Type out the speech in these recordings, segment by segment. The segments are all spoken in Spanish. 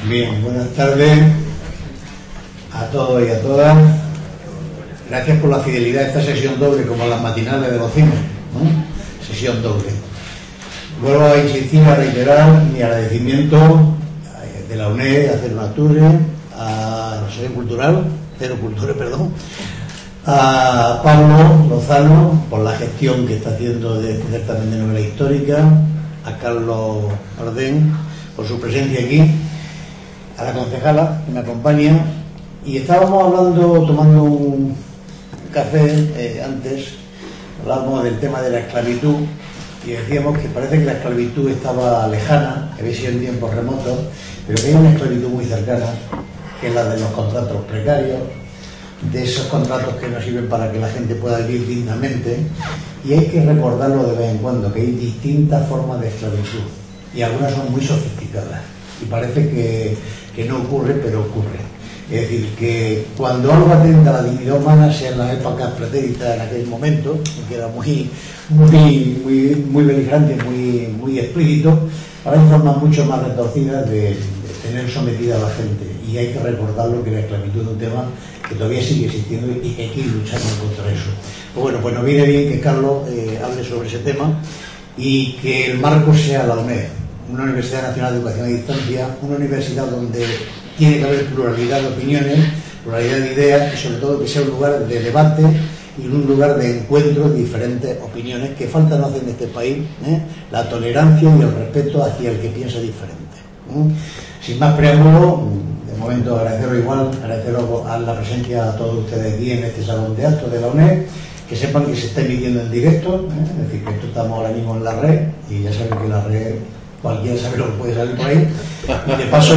Bien, buenas tardes a todos y a todas. Gracias por la fidelidad a esta sesión doble, como las matinales de los cines, ¿no? Sesión doble. Vuelvo a insistir, a reiterar mi agradecimiento de la UNED, a Cero Nature, a la Sede Cultural, Cero Culture, perdón, a Pablo Lozano por la gestión que está haciendo de este certamen de novela histórica, a Carlos Orden por su presencia aquí, a la concejala que me acompaña, y estábamos hablando, tomando un café antes, hablábamos del tema de la esclavitud y decíamos que parece que la esclavitud estaba lejana, que había sido en tiempos remotos, pero que hay una esclavitud muy cercana, que es la de los contratos precarios, de esos contratos que no sirven para que la gente pueda vivir dignamente, y hay que recordarlo de vez en cuando, que hay distintas formas de esclavitud y algunas son muy sofisticadas y parece que no ocurre, pero ocurre. Es decir, que cuando algo atenta a la dignidad humana, sea en las épocas pretéritas, en aquel momento, que era muy beligerante, muy explícito, ahora hay formas mucho más retorcidas de tener sometida a la gente, y hay que recordarlo, que la esclavitud es un tema que todavía sigue existiendo y que hay que ir luchando contra eso. Pues bueno, pues nos viene bien que Carlos hable sobre ese tema y que el marco sea la UNED, una Universidad Nacional de Educación a Distancia, una universidad donde tiene que haber pluralidad de opiniones, pluralidad de ideas, y sobre todo que sea un lugar de debate y un lugar de encuentro de diferentes opiniones, que falta no hace en este país, la tolerancia y el respeto hacia el que piensa diferente. Sin más preámbulo, de momento agradeceros a la presencia a todos ustedes aquí en este salón de actos de la UNED, que sepan que se está emitiendo en directo, es decir, que esto estamos ahora mismo en la red, y ya saben que la red cualquiera sabe lo que puede salir por ahí. Y le paso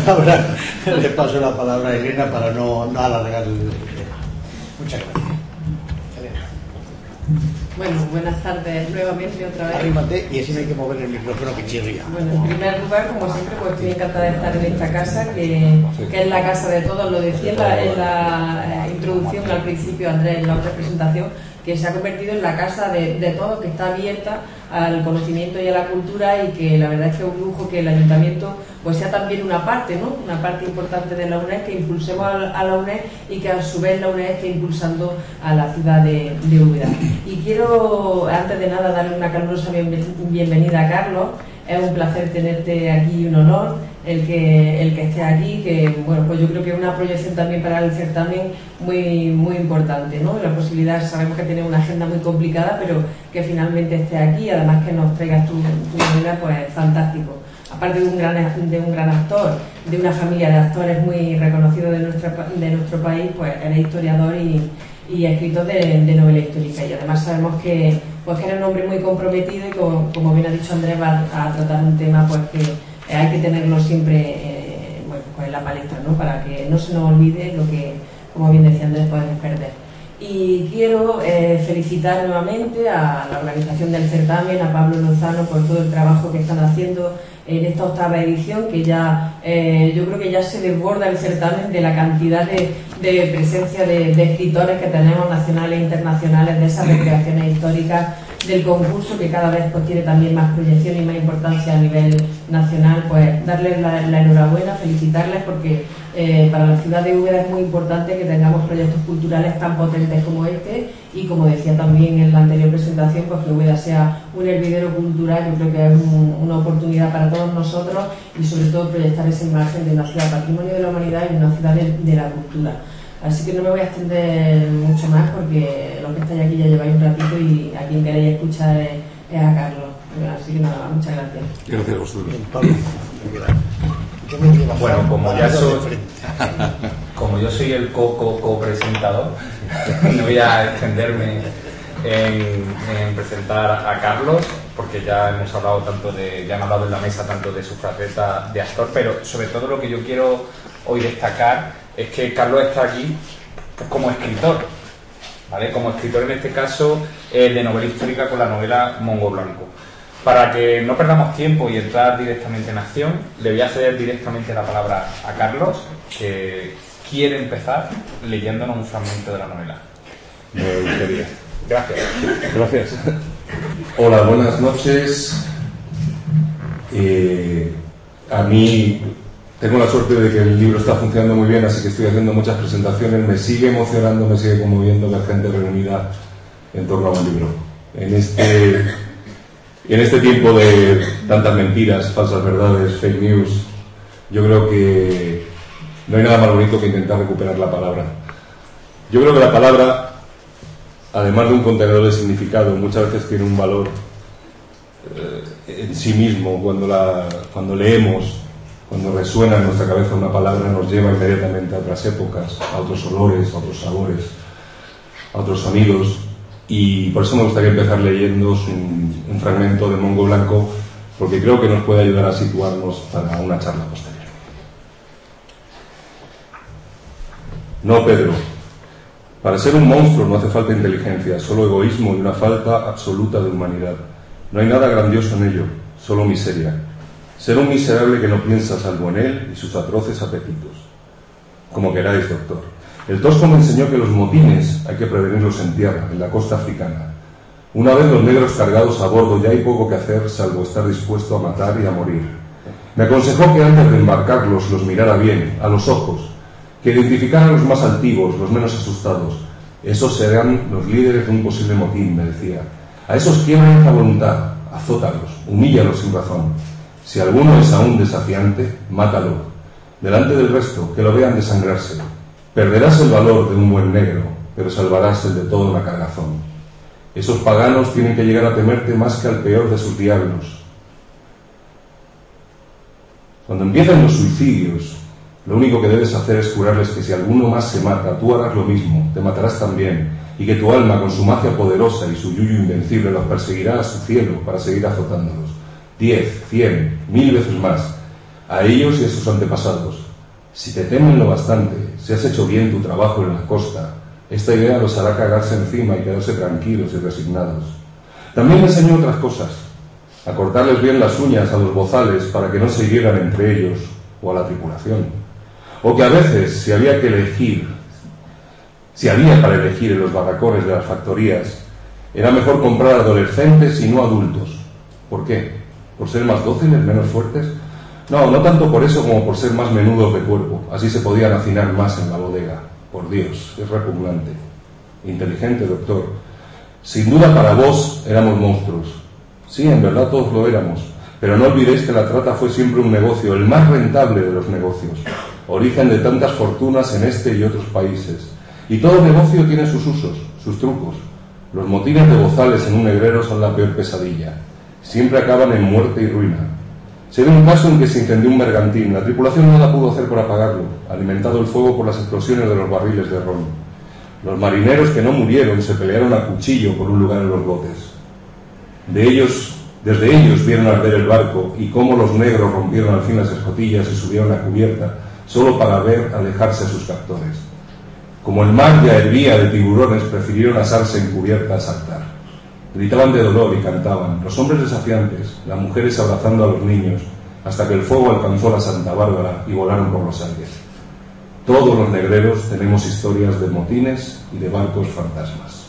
la palabra a Elena para no alargar el tema. Muchas gracias. Elena. Bueno, buenas tardes nuevamente otra vez. Arrímate y así no hay que mover el micrófono, que chirría. Bueno, en primer lugar, como siempre, pues estoy encantada de estar en esta casa, que es la casa de todos. Lo decía en la introducción al principio, Andrés, en la otra presentación, que se ha convertido en la casa de todos, que está abierta al conocimiento y a la cultura, y que la verdad es que es un lujo que el ayuntamiento pues sea también una parte, ¿no? Una parte importante de la UNED, que impulsemos a la UNED y que a su vez la UNED esté impulsando a la ciudad de Úbeda. Y quiero, antes de nada, darle una calurosa bienvenida a Carlos. Es un placer tenerte aquí, un honor el que esté aquí, que bueno, pues yo creo que es una proyección también para el certamen muy importante, ¿no? La posibilidad, sabemos que tienes una agenda muy complicada, pero que finalmente esté aquí, además que nos traigas tu novela, pues fantástico. Aparte de un gran actor, de una familia de actores muy reconocidos de nuestro país, pues eres historiador y escritor de novela histórica, y además sabemos que eres un hombre muy comprometido y como bien ha dicho Andrés, va a tratar un tema pues que hay que tenerlo siempre pues en la palestra, ¿no? Para que no se nos olvide lo que, como bien decía Andrés, podemos perder. Y quiero felicitar nuevamente a la organización del certamen, a Pablo Lozano, por todo el trabajo que están haciendo en esta 8ª edición, que ya yo creo que ya se desborda el certamen de la cantidad de presencia de escritores que tenemos, nacionales e internacionales, de esas recreaciones históricas del concurso, que cada vez pues tiene también más proyección y más importancia a nivel nacional. Pues darles la enhorabuena, felicitarles, porque para la ciudad de Úbeda es muy importante que tengamos proyectos culturales tan potentes como este, y como decía también en la anterior presentación, pues que Úbeda sea un hervidero cultural. Yo creo que es una oportunidad para todos nosotros, y sobre todo proyectar esa imagen de una ciudad patrimonio de la humanidad y una ciudad de la cultura. Así que no me voy a extender mucho más, porque los que estáis aquí ya lleváis un ratito y a quien queréis escuchar es a Carlos. Así que nada, muchas gracias. Gracias a vosotros. Bueno, como yo soy el copresentador, no voy a extenderme en presentar a Carlos, porque ya hemos hablado ya han hablado en la mesa tanto de su faceta de actor, pero sobre todo lo que yo quiero hoy destacar es que Carlos está aquí como escritor, ¿vale? Como escritor, en este caso de novela histórica, con la novela Mongo Blanco. Para que no perdamos tiempo y entrar directamente en acción, le voy a ceder directamente la palabra a Carlos, que quiere empezar leyéndonos un fragmento de la novela. Me gustaría. Gracias. Gracias. Hola, buenas noches. A mí tengo la suerte de que el libro está funcionando muy bien, así que estoy haciendo muchas presentaciones. Me sigue emocionando, me sigue conmoviendo ver gente reunida en torno a un libro. En este tiempo de tantas mentiras, falsas verdades, fake news, yo creo que no hay nada más bonito que intentar recuperar la palabra. Yo creo que la palabra, además de un contenedor de significado, muchas veces tiene un valor en sí mismo. Cuando leemos, cuando resuena en nuestra cabeza una palabra, nos lleva inmediatamente a otras épocas, a otros olores, a otros sabores, a otros sonidos. Y por eso me gustaría empezar leyendo un fragmento de Mongo Blanco, porque creo que nos puede ayudar a situarnos para una charla posterior. No, Pedro. Para ser un monstruo no hace falta inteligencia, solo egoísmo y una falta absoluta de humanidad. No hay nada grandioso en ello, solo miseria. Ser un miserable que no piensa salvo en él y sus atroces apetitos. Como queráis, doctor. El tosco me enseñó que los motines hay que prevenirlos en tierra, en la costa africana. Una vez los negros cargados a bordo ya hay poco que hacer salvo estar dispuesto a matar y a morir. Me aconsejó que antes de embarcarlos los mirara bien, a los ojos, que identificaran a los más altivos, los menos asustados. Esos serán los líderes de un posible motín, me decía. A esos quiebran la voluntad, azótalos, humíllalos sin razón. Si alguno es aún desafiante, mátalo. Delante del resto, que lo vean desangrarse. Perderás el valor de un buen negro, pero salvarás el de toda una cargazón. Esos paganos tienen que llegar a temerte más que al peor de sus diablos. Cuando empiezan los suicidios, lo único que debes hacer es jurarles que si alguno más se mata, tú harás lo mismo, te matarás también, y que tu alma, con su magia poderosa y su yuyu invencible, los perseguirá a su cielo para seguir azotándolos. 10, 100, 1000 veces más, a ellos y a sus antepasados. Si te temen lo bastante, si has hecho bien tu trabajo en la costa, esta idea los hará cagarse encima y quedarse tranquilos y resignados. También me enseñó otras cosas, a cortarles bien las uñas a los bozales para que no se hirieran entre ellos o a la tripulación. O que a veces, si había para elegir en los barracones de las factorías, era mejor comprar adolescentes y no adultos. ¿Por qué? ¿Por ser más dóciles, menos fuertes? No, no tanto por eso como por ser más menudos de cuerpo. Así se podían hacinar más en la bodega. Por Dios, es repugnante. Inteligente, doctor. Sin duda para vos éramos monstruos. Sí, en verdad todos lo éramos. Pero no olvidéis que la trata fue siempre un negocio, el más rentable de los negocios. Origen de tantas fortunas en este y otros países. Y todo negocio tiene sus usos, sus trucos. Los motines de bozales en un negrero son la peor pesadilla. Siempre acaban en muerte y ruina. Se ve un caso en que se incendió un bergantín. La tripulación nada pudo hacer por apagarlo, alimentado el fuego por las explosiones de los barriles de ron. Los marineros que no murieron se pelearon a cuchillo por un lugar en los botes. Desde ellos vieron arder el barco y cómo los negros rompieron al fin las escotillas y subieron a cubierta, solo para ver alejarse a sus captores. Como el mar ya hervía de tiburones, prefirieron asarse en cubierta a saltar. Gritaban de dolor y cantaban, los hombres desafiantes, las mujeres abrazando a los niños, hasta que el fuego alcanzó la Santa Bárbara y volaron por los aires. Todos los negreros tenemos historias de motines y de barcos fantasmas.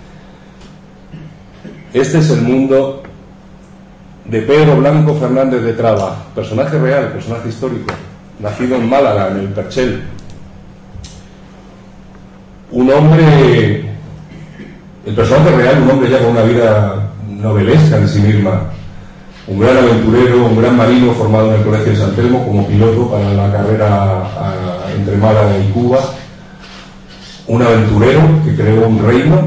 Este es el mundo de Pedro Blanco Fernández de Traba, personaje real, personaje histórico, nacido en Málaga, en el Perchel. Un hombre, el personaje real, un hombre ya con una vida novelesca en sí misma, un gran aventurero, un gran marino formado en el Colegio de San Telmo como piloto para la carrera entre Málaga y Cuba, un aventurero que creó un reino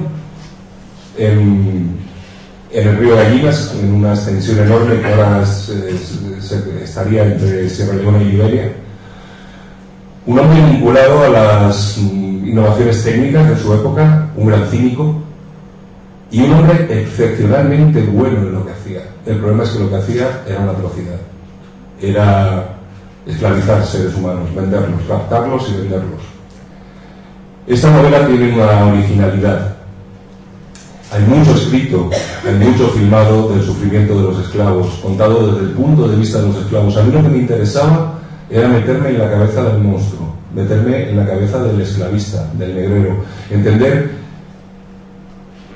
en el río Gallinas, en una extensión enorme que ahora estaría entre Sierra Leona y Liberia. Un hombre vinculado a las innovaciones técnicas de su época, un gran cínico y un hombre excepcionalmente bueno en lo que hacía. El problema es que lo que hacía era una atrocidad. Era esclavizar seres humanos, venderlos, raptarlos y venderlos. Esta novela tiene una originalidad. Hay mucho escrito, hay mucho filmado del sufrimiento de los esclavos, contado desde el punto de vista de los esclavos. A mí lo que me interesaba era meterme en la cabeza del monstruo, meterme en la cabeza del esclavista, del negrero, entender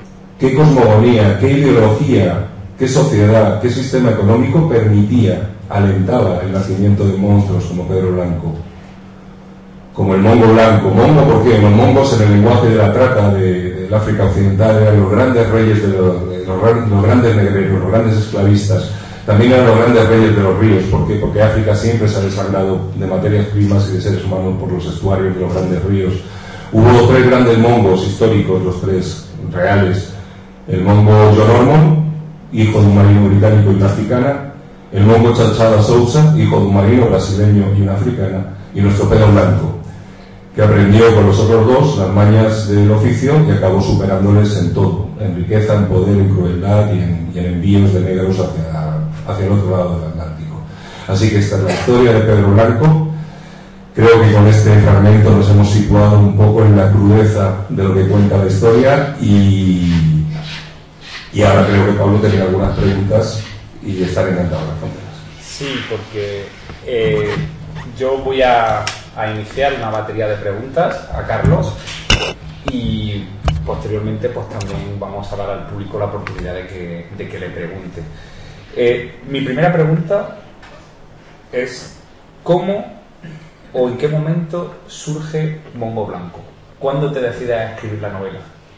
qué cosmogonía, qué ideología, qué sociedad, qué sistema económico permitía alentaba el nacimiento de monstruos como Pedro Blanco, como el mongo blanco. Mongo, ¿por qué? Los mongos en el lenguaje de la trata del África Occidental eran los grandes reyes los grandes negreros, los grandes esclavistas. También eran los grandes reyes de los ríos. ¿Por qué? Porque África siempre se ha desangrado de materias primas y de seres humanos por los estuarios de los grandes ríos. Hubo tres grandes mongos históricos, los tres reales. El mongo John Ormond, hijo de un marino británico y una africana. El mongo Chanchada Sousa, hijo de un marino brasileño y una africana. Y nuestro Pedro Blanco, que aprendió con los otros dos las mañas del oficio y acabó superándoles en todo, en riqueza, en poder, en crueldad y en envíos de negros hacia el otro lado del Atlántico. Así que esta es la historia de Pedro Blanco. Creo que con este fragmento nos hemos situado un poco en la crudeza de lo que cuenta la historia y ahora creo que Pablo tenía algunas preguntas y estaré encantado de responderlas. Sí, porque yo voy a iniciar una batería de preguntas a Carlos y posteriormente pues también vamos a dar al público la oportunidad de que le pregunte. Mi primera pregunta es ¿cómo o en qué momento surge Mongo Blanco? ¿Cuándo te decides a escribir la novela?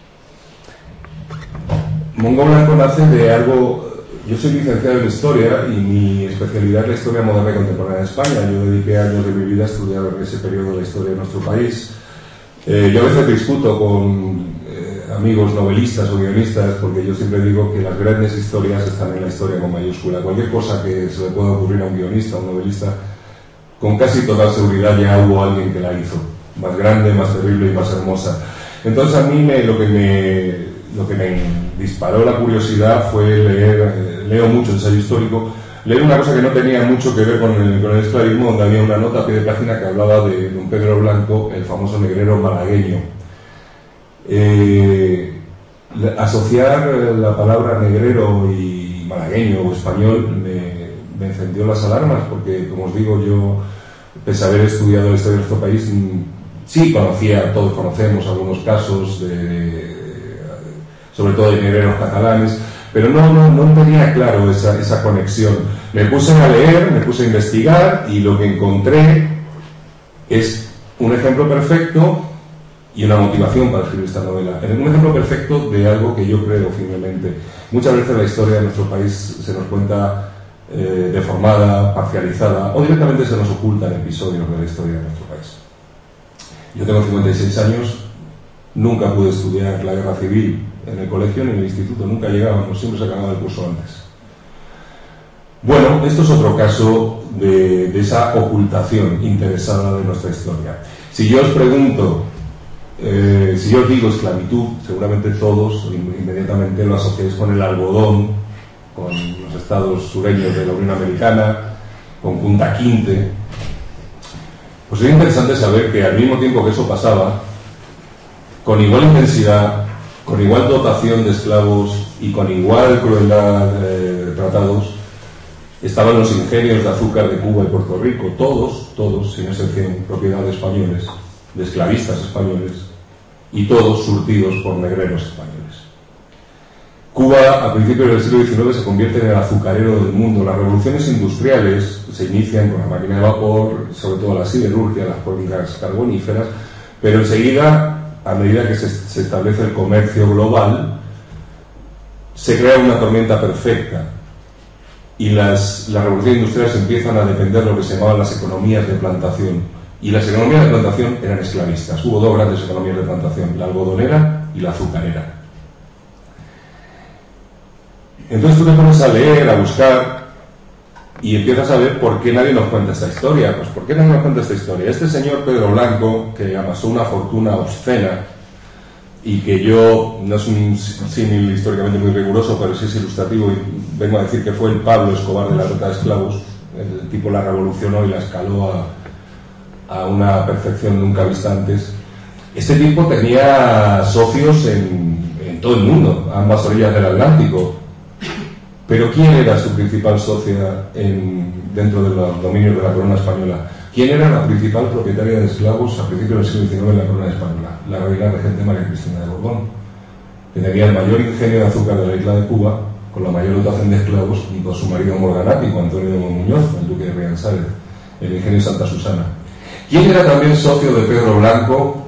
Mongo Blanco nace de algo. Yo soy licenciado en Historia y mi especialidad es la historia moderna y contemporánea de España. Yo dediqué años de mi vida a estudiar en ese periodo la historia de nuestro país. Yo a veces discuto con amigos novelistas o guionistas porque yo siempre digo que las grandes historias están en la historia con mayúscula. Cualquier cosa que se le pueda ocurrir a un guionista o un novelista, con casi total seguridad ya hubo alguien que la hizo. Más grande, más terrible y más hermosa. Entonces a mí lo que me disparó la curiosidad fue leer, leo mucho ensayo histórico, leer una cosa que no tenía mucho que ver con el esclavismo, donde había una nota a pie de página que hablaba de don Pedro Blanco, el famoso negrero malagueño. Asociar la palabra negrero y malagueño o español me encendió las alarmas, porque como os digo, yo, pese a haber estudiado la historia de nuestro país, sí conocía, todos conocemos algunos casos sobre todo de negreros catalanes, pero no tenía claro esa conexión. Me puse a leer, me puse a investigar y lo que encontré es un ejemplo perfecto y una motivación para escribir esta novela. Un ejemplo perfecto de algo que yo creo firmemente. Muchas veces la historia de nuestro país se nos cuenta deformada, parcializada, o directamente se nos ocultan episodios de la historia de nuestro país. Yo tengo 56 años, nunca pude estudiar la guerra civil en el colegio ni en el instituto, nunca llegábamos, siempre se acababa el curso antes. Bueno, esto es otro caso de esa ocultación interesada de nuestra historia. Si yo os pregunto, si yo os digo esclavitud, seguramente todos inmediatamente lo asociáis con el algodón, con los estados sureños de la Unión Americana, con Punta Quinte. Pues es interesante saber que al mismo tiempo que eso pasaba, con igual intensidad, con igual dotación de esclavos y con igual crueldad tratados, estaban los ingenios de azúcar de Cuba y Puerto Rico, todos, sin excepción, propiedad de españoles, de esclavistas españoles, y todos surtidos por negreros españoles. Cuba, a principios del siglo XIX, se convierte en el azucarero del mundo. Las revoluciones industriales se inician con la máquina de vapor, sobre todo la siderurgia, las cuencas carboníferas, pero enseguida, a medida que se establece el comercio global, se crea una tormenta perfecta y las revoluciones industriales empiezan a depender de lo que se llamaban las economías de plantación. Y las economías de plantación eran esclavistas. Hubo dos grandes economías de plantación, la algodonera y la azucarera. Entonces tú te pones a leer, a buscar y empiezas a ver por qué nadie nos cuenta esta historia. Pues ¿por qué nadie nos cuenta esta historia? Este señor Pedro Blanco, que amasó una fortuna obscena y que yo, no es un símil históricamente muy riguroso, pero sí es ilustrativo y vengo a decir que fue el Pablo Escobar de la trata de esclavos. El tipo la revolucionó y la escaló a una perfección nunca vista antes. Este tipo tenía socios en todo el mundo, a ambas orillas del Atlántico. Pero ¿quién era su principal socia dentro de los dominios de la corona española? ¿Quién era la principal propietaria de esclavos a principios del siglo XIX en la corona española? La reina regente María Cristina de Borbón, que tenía el mayor ingenio de azúcar de la isla de Cuba con la mayor dotación de esclavos, junto a su marido morganático, Antonio de Muñoz, el duque de Riansares, el ingenio Santa Susana. ¿Quién era también socio de Pedro Blanco?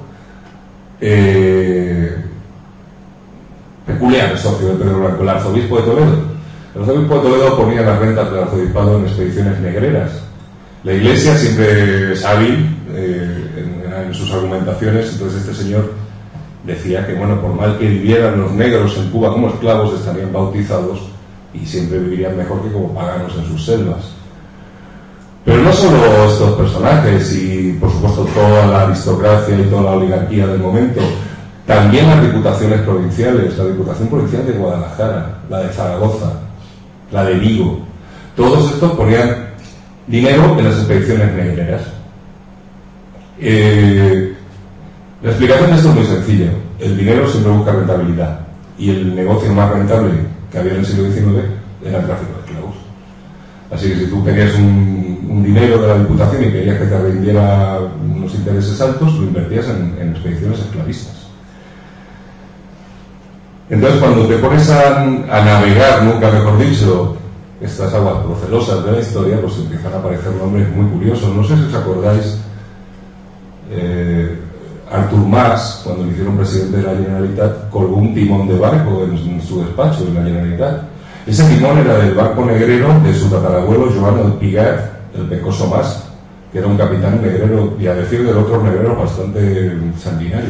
Peculiar socio de Pedro Blanco, el arzobispo de Toledo. El arzobispo de Toledo ponía las rentas del arzobispado en expediciones negreras. La Iglesia siempre es hábil en sus argumentaciones, entonces este señor decía que, bueno, por mal que vivieran los negros en Cuba como esclavos, estarían bautizados y siempre vivirían mejor que como paganos en sus selvas. Pero no solo estos personajes y, por supuesto, toda la aristocracia y toda la oligarquía del momento, también las diputaciones provinciales, la Diputación Provincial de Guadalajara, la de Zaragoza, la de Vigo, todos estos ponían dinero en las expediciones negreras. La explicación de esto es muy sencilla. El dinero siempre busca rentabilidad, y el negocio más rentable que había en el siglo XIX era el tráfico de esclavos. Así que si tú tenías un dinero de la Diputación y querías que te rindiera unos intereses altos, lo invertías en expediciones esclavistas. Entonces, cuando te pones a navegar, nunca mejor dicho, estas aguas procelosas de la historia, pues empiezan a aparecer nombres muy curiosos. No sé si os acordáis, Artur Mas, cuando le hicieron presidente de la Generalitat, colgó un timón de barco en su despacho de la Generalitat. Ese timón era del barco negrero de su tatarabuelo Joan el Pigat, el Pecoso Mas, que era un capitán negrero, y a decir del otro negrero bastante sanguinario.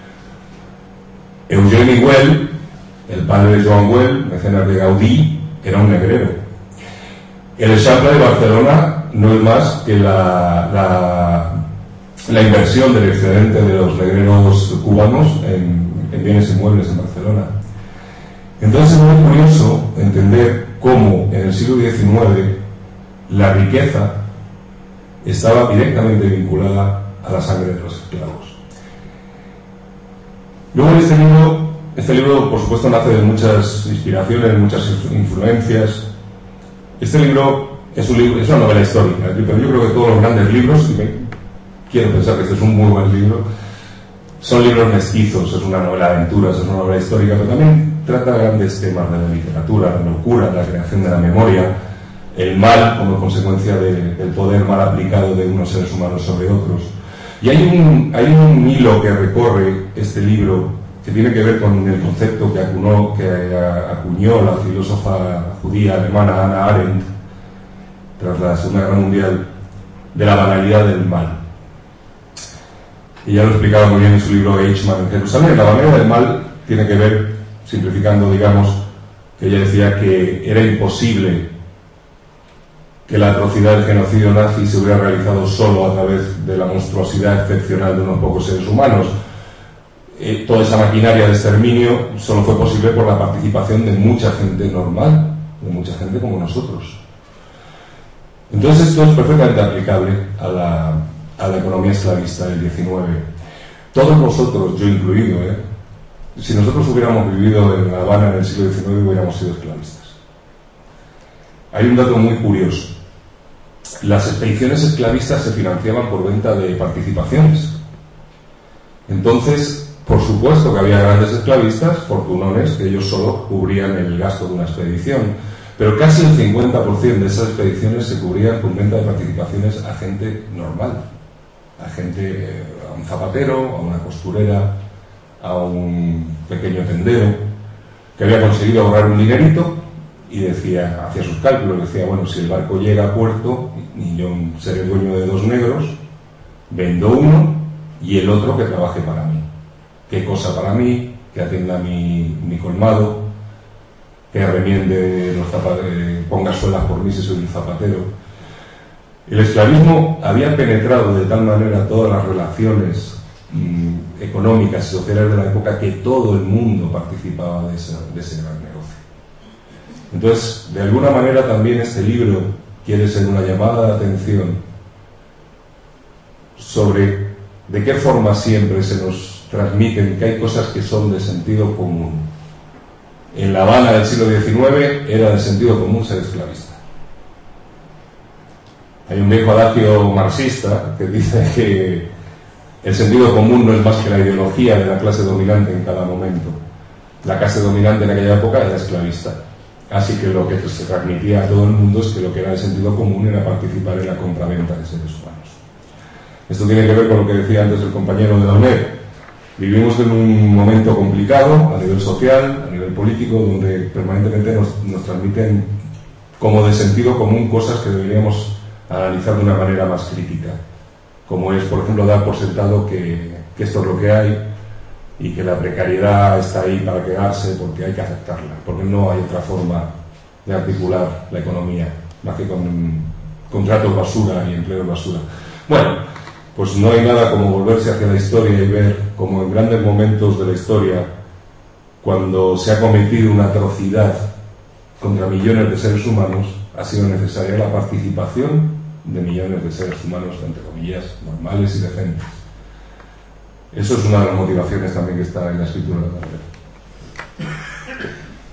Eugeni Güell, el padre de Joan Güell, mecenas de Gaudí, era un negrero. El Eixample de Barcelona no es más que la inversión del excedente de los negreros cubanos en bienes inmuebles en Barcelona. Entonces es muy curioso entender cómo en el siglo XIX la riqueza estaba directamente vinculada a la sangre de los esclavos. Luego este libro por supuesto nace de muchas inspiraciones, muchas influencias. Este libro es una novela histórica, pero yo creo que todos los grandes libros, quiero pensar que este es un muy buen libro, son libros mestizos. Es una novela de aventuras, es una novela histórica, pero también trata grandes temas de la literatura, la locura, la creación de la memoria, el mal como consecuencia del poder mal aplicado de unos seres humanos sobre otros. Y hay un hilo que recorre este libro que tiene que ver con el concepto que acuñó la filósofa judía alemana Hannah Arendt tras la Segunda Guerra Mundial, de la banalidad del mal. Ella lo explicaba muy bien en su libro Eichmann en Jerusalén. La banalidad del mal tiene que ver, simplificando, digamos, que ella decía que era imposible que la atrocidad del genocidio nazi se hubiera realizado solo a través de la monstruosidad excepcional de unos pocos seres humanos. Toda esa maquinaria de exterminio solo fue posible por la participación de mucha gente normal, de mucha gente como nosotros. Entonces esto es perfectamente aplicable a la economía esclavista del XIX. Todos nosotros, yo incluido, si nosotros hubiéramos vivido en La Habana en el siglo XIX, hubiéramos sido esclavistas. Hay un dato muy curioso. Las expediciones esclavistas se financiaban por venta de participaciones. Entonces, por supuesto que había grandes esclavistas, fortunones, que ellos solo cubrían el gasto de una expedición, pero casi el 50% de esas expediciones se cubrían con venta de participaciones a gente normal, a un zapatero, a una costurera, a un pequeño tendero, que había conseguido ahorrar un dinerito y hacía sus cálculos, decía, bueno, si el barco llega a puerto y yo seré dueño de 2 negros, vendo uno y el otro que trabaje para mí. ¿Qué cosa para mí? Que atienda mi colmado, que remiende los zapatos, ponga suelas por mí si soy un zapatero. El esclavismo había penetrado de tal manera todas las relaciones económicas y sociales de la época que todo el mundo participaba de ese gran negocio. Entonces, de alguna manera también este libro quiere ser una llamada de atención sobre de qué forma siempre se nos transmiten que hay cosas que son de sentido común. En La Habana del siglo XIX era de sentido común ser esclavista. Hay un viejo adagio marxista que dice que el sentido común no es más que la ideología de la clase dominante en cada momento. La clase dominante en aquella época era esclavista. Así que lo que se transmitía a todo el mundo es que lo que era de sentido común era participar en la compraventa de seres humanos. Esto tiene que ver con lo que decía antes el compañero de la UNED. Vivimos en un momento complicado a nivel social, a nivel político, donde permanentemente nos transmiten como de sentido común cosas que deberíamos analizar de una manera más crítica, como es, por ejemplo, dar por sentado que esto es lo que hay y que la precariedad está ahí para quedarse porque hay que aceptarla, porque no hay otra forma de articular la economía más que con contratos basura y empleos basura. Bueno, pues no hay nada como volverse hacia la historia y ver cómo en grandes momentos de la historia, cuando se ha cometido una atrocidad contra millones de seres humanos, ha sido necesaria la participación de millones de seres humanos, entre comillas, normales y decentes. Eso es una de las motivaciones también que está en la escritura de la novela.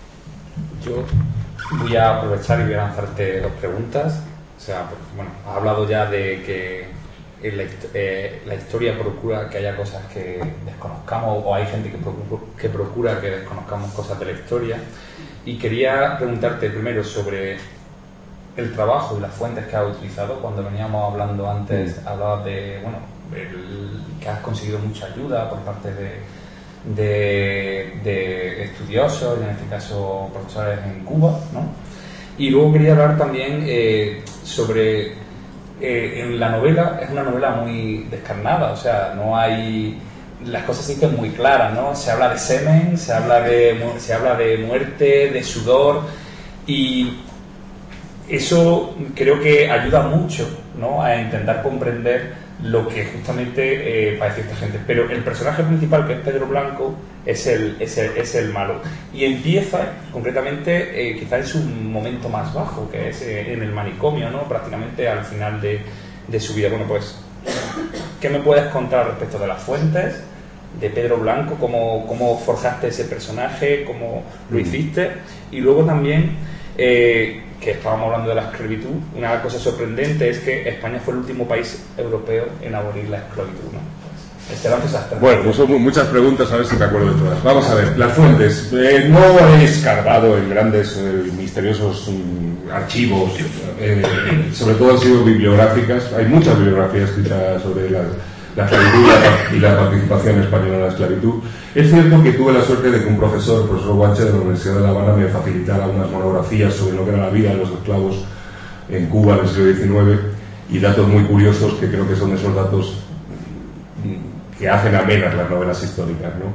Yo voy a aprovechar y voy a lanzarte dos preguntas. O sea, porque, bueno, has hablado ya de que la historia procura que haya cosas que desconozcamos, o hay gente que procura que desconozcamos cosas de la historia. Y quería preguntarte primero sobre el trabajo y las fuentes que has utilizado. Cuando veníamos hablando antes, hablabas de, bueno, que has conseguido mucha ayuda por parte de estudiosos, y en este caso profesores en Cuba, ¿no? Y luego quería hablar también sobre en la novela. Es una novela muy descarnada, o sea, no hay, las cosas sí que son muy claras, ¿no? Se habla de semen, se habla de muerte, de sudor, y eso creo que ayuda mucho, ¿no?, a intentar comprender lo que justamente padeció esta gente. Pero el personaje principal, que es Pedro Blanco, es el malo. Y empieza, concretamente, quizá en su momento más bajo, que es en el manicomio, ¿no?, prácticamente al final de su vida. Bueno, pues, ¿qué me puedes contar respecto de las fuentes, de Pedro Blanco, cómo forjaste ese personaje, cómo lo hiciste? Y luego también, que estábamos hablando de la esclavitud, una cosa sorprendente es que España fue el último país europeo en abolir la esclavitud, ¿no? Bueno, pues son muchas preguntas, a ver si me acuerdo de todas. Vamos a ver, las fuentes. No he escarbado en grandes, misteriosos archivos, sobre todo han sido bibliográficas. Hay muchas bibliografías escritas sobre la esclavitud y la participación española en la esclavitud. Es cierto que tuve la suerte de que un profesor, el profesor Guanche de la Universidad de La Habana, me facilitara unas monografías sobre lo que era la vida de los esclavos en Cuba en el siglo XIX, y datos muy curiosos que creo que son esos datos que hacen amenas las novelas históricas, ¿no?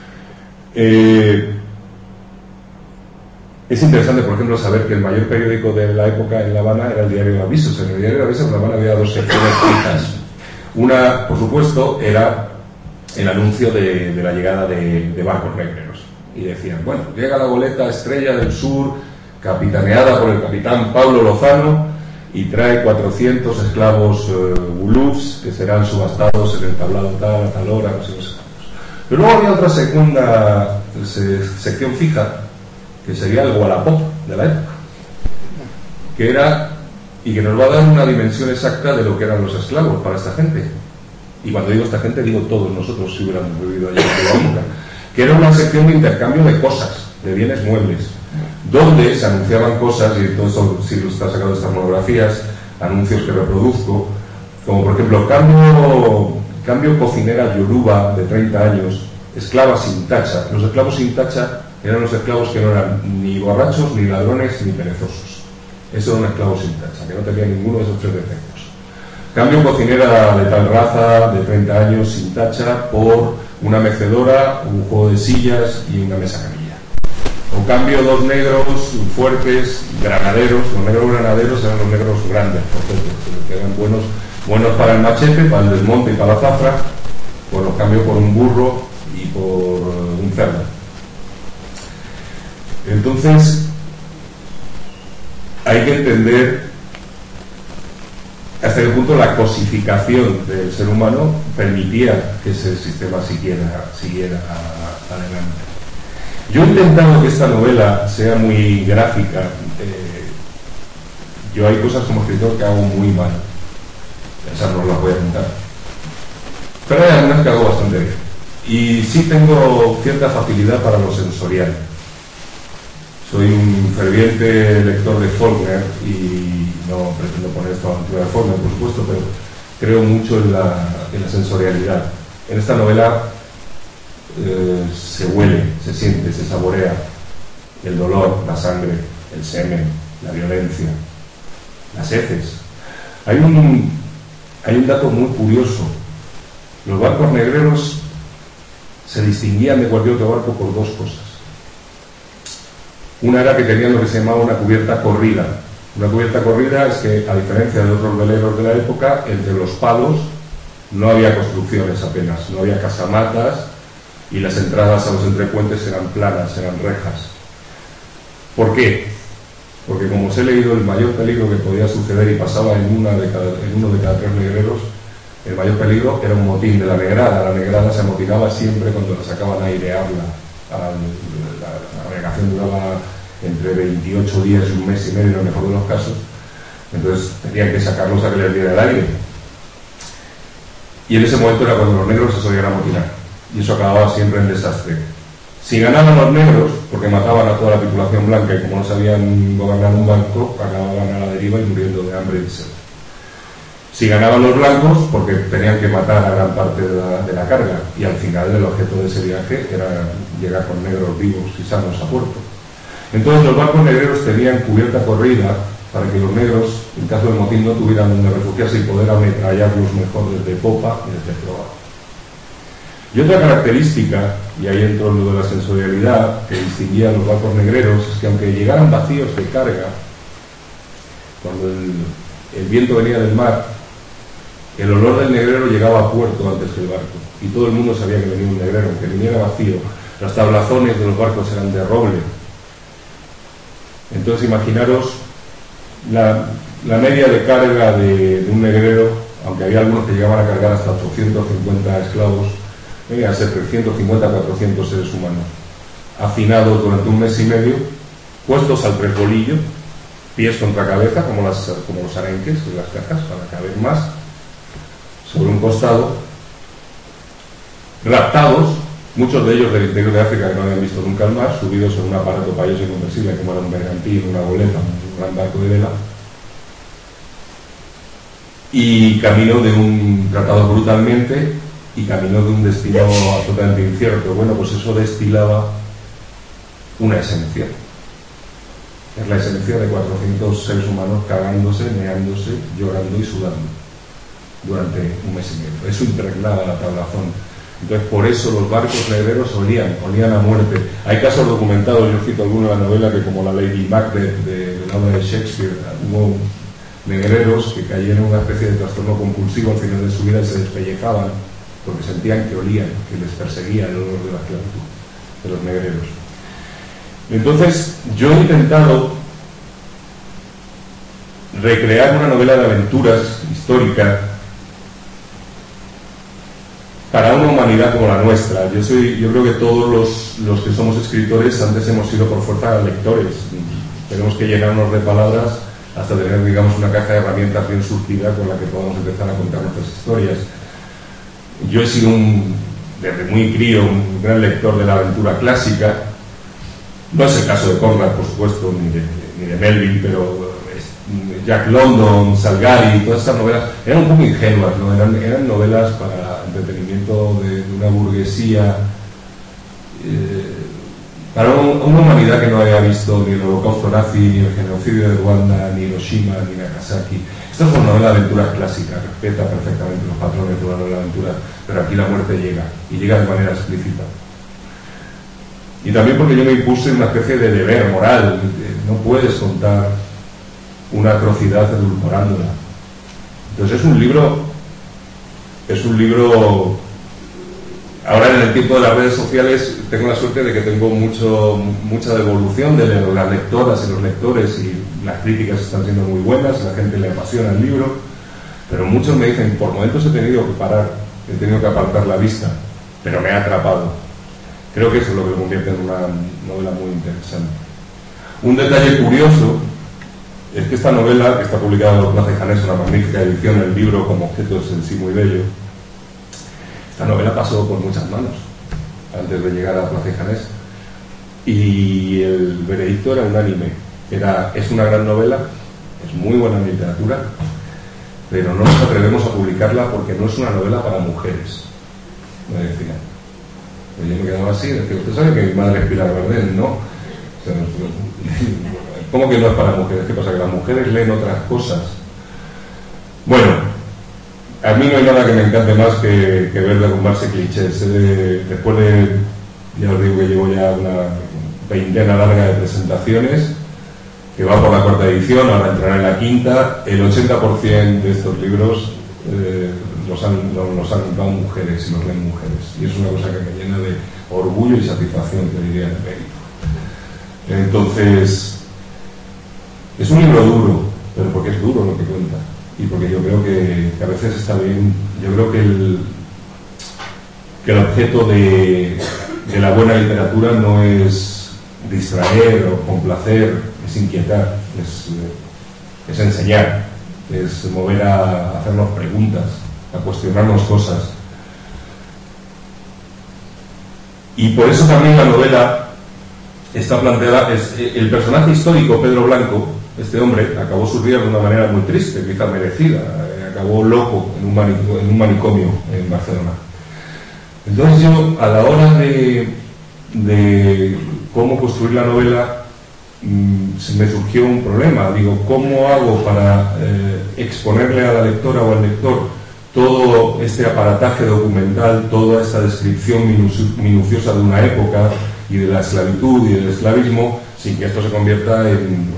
Es interesante, por ejemplo, saber que el mayor periódico de la época en La Habana era el Diario de Avisos. En el Diario de Avisos en La Habana había dos secciones fijas. Una, por supuesto, era el anuncio de la llegada de barcos negreros. Y decían, bueno, llega la goleta Estrella del Sur, capitaneada por el capitán Pablo Lozano, y trae 400 esclavos gulufs que serán subastados en el tablado tal, a tal hora, no sé cuántos. Pero luego había otra segunda sección fija, que sería el Wallapop de la época, que era, y que nos va a dar una dimensión exacta de lo que eran los esclavos para esta gente. Y cuando digo esta gente, digo todos nosotros, si hubiéramos vivido allí en la época, que era una sección de intercambio de cosas, de bienes muebles, donde se anunciaban cosas, y todo esto sí lo está sacando de estas monografías, anuncios que reproduzco, como por ejemplo, cambio cocinera yoruba de 30 años, esclava sin tacha. Los esclavos sin tacha eran los esclavos que no eran ni borrachos, ni ladrones, ni perezosos. Eso era un esclavo sin tacha, que no tenía ninguno de esos tres defectos. Cambio cocinera de tal raza, de 30 años, sin tacha, por una mecedora, un juego de sillas y una mesa camilla. O cambio dos negros fuertes, granaderos. Los negros granaderos eran los negros grandes, por cierto, que eran buenos para el machete, para el desmonte y para la zafra. Pues los cambio por un burro y por un cerdo. Entonces, hay que entender hasta qué punto la cosificación del ser humano permitía que ese sistema siguiera adelante. Yo he intentado que esta novela sea muy gráfica. Yo hay cosas como escritor que hago muy mal. Esas no las voy a contar. Pero hay algunas que hago bastante bien. Y sí tengo cierta facilidad para lo sensorial. Soy un ferviente lector de Faulkner y no pretendo poner esta aventura de Faulkner, por supuesto, pero creo mucho en la sensorialidad. En esta novela se huele, se siente, se saborea el dolor, la sangre, el semen, la violencia, las heces. Hay un dato muy curioso. Los barcos negreros se distinguían de cualquier otro barco por dos cosas. Una era que tenían lo que se llamaba una cubierta corrida. Una cubierta corrida es que, a diferencia de otros veleros de la época, entre los palos no había construcciones apenas, no había casamatas y las entradas a los entrepuentes eran planas, eran rejas. ¿Por qué? Porque, como os he leído, el mayor peligro que podía suceder, y pasaba en uno de cada tres negreros, el mayor peligro era un motín de la negrada. La negrada se amotinaba siempre cuando la sacaban a airearla. La navegación duraba entre 28 días y un mes y medio, en el mejor de los casos. Entonces tenían que sacarlos a que les diera el aire. Y en ese momento era cuando los negros se solían amotinar. Y eso acababa siempre en desastre. Si ganaban los negros, porque mataban a toda la tripulación blanca y como no sabían gobernar un barco, acababan a la deriva y muriendo de hambre y sed. Si ganaban los blancos, porque tenían que matar a gran parte de la carga, y al final el objeto de ese viaje era llegar con negros vivos y sanos a puerto. Entonces los barcos negreros tenían cubierta corrida para que los negros, en caso de motín, no tuvieran donde refugiarse y poder ametrallarlos mejor desde popa y desde proa. Y otra característica, y ahí entró lo de la sensorialidad, que distinguía a los barcos negreros, es que aunque llegaran vacíos de carga, cuando el viento venía del mar, el olor del negrero llegaba a puerto antes que el barco, y todo el mundo sabía que venía un negrero, aunque viniera vacío. Los tablazones de los barcos eran de roble. Entonces imaginaros la media de carga de un negrero, aunque había algunos que llegaban a cargar hasta 850 esclavos, venía a ser 350 a 400 seres humanos, hacinados durante un mes y medio, puestos al presbolillo, pies contra cabeza, como los arenques de las cajas, para caber más, sobre un costado, raptados, muchos de ellos del interior de África que no habían visto nunca el mar, subidos en un aparato payoso inconversible como era un bergantín, una goleta, un gran barco de vela, y camino tratados brutalmente, y camino de un destino absolutamente incierto. Bueno, pues eso destilaba una esencia. Es la esencia de 400 seres humanos cagándose, meándose, llorando y sudando durante un mes y medio. Eso impregnaba la tablazón. Entonces, por eso los barcos negreros olían a muerte. Hay casos documentados, yo cito alguno de la novela, que como la Lady Macbeth de la obra de Shakespeare, hubo negreros que cayeron en una especie de trastorno compulsivo al final de su vida y se despellejaban porque sentían que olían, que les perseguía el olor de la esclavitud, de los negreros. Entonces, yo he intentado recrear una novela de aventuras histórica para una humanidad como la nuestra. Yo creo que todos los que somos escritores antes hemos sido por fuerza lectores. Tenemos que llenarnos de palabras hasta tener, digamos, una caja de herramientas bien surtida con la que podamos empezar a contar nuestras historias. Yo he sido desde muy crío un gran lector de la aventura clásica. No es el caso de Conrad, por supuesto, ni de Melville, pero Jack London, Salgari, todas estas novelas eran un poco ingenuas, ¿no? Eran novelas para entretenimiento de una burguesía, para una humanidad que no había visto ni el holocausto nazi, ni el genocidio de Ruanda, ni Hiroshima, ni Nagasaki. Esta es una novela de aventuras clásica, respeta perfectamente los patrones de una novela de aventuras, pero aquí la muerte llega, y llega de manera explícita. Y también porque yo me impuse una especie de deber moral. No puedes contar una atrocidad edulcorándola. Entonces es un libro. Ahora, en el tiempo de las redes sociales, tengo la suerte de que tengo mucha devolución de las lectoras y los lectores, y las críticas están siendo muy buenas, a la gente le apasiona el libro, pero muchos me dicen, por momentos he tenido que parar, he tenido que apartar la vista, pero me ha atrapado. Creo que eso es lo que lo convierte en una novela muy interesante. Un detalle curioso es que esta novela, que está publicada en Plaza y Janés, una magnífica edición, el libro como objeto es en sí muy bello. Esta novela pasó por muchas manos antes de llegar a Plaza y Janés. y el veredicto era unánime. Es una gran novela, es muy buena literatura, pero no nos atrevemos a publicarla porque no es una novela para mujeres, me decían. Pues yo me quedaba así, decía, usted sabe que mi madre es Pilar Bardén, ¿no? O sea, ¿cómo que no es para mujeres? ¿Qué pasa? Que las mujeres leen otras cosas. Bueno, a mí no hay nada que me encante más que ver derrumbarse clichés. Después de, ya os digo que llevo ya una veintena larga de presentaciones, que va por la cuarta edición, ahora entrará en la quinta. El 80% de estos libros los han comprado mujeres y los leen mujeres. Y es una cosa que me llena de orgullo y satisfacción, te diría, de mérito. Entonces, es un libro duro, pero porque es duro lo que cuenta. Y porque yo creo que a veces está bien. Yo creo que el objeto de la buena literatura no es distraer o complacer, es inquietar, es enseñar, es mover a hacernos preguntas, a cuestionarnos cosas. Y por eso también la novela está planteada, el personaje histórico, Pedro Blanco, este hombre, acabó sus días de una manera muy triste, quizá merecida, acabó loco en un manicomio en Barcelona. Entonces yo, a la hora de cómo construir la novela, se me surgió un problema. Digo, ¿cómo hago para exponerle a la lectora o al lector todo este aparataje documental, toda esta descripción minuciosa de una época y de la esclavitud y del esclavismo, sin que esto se convierta en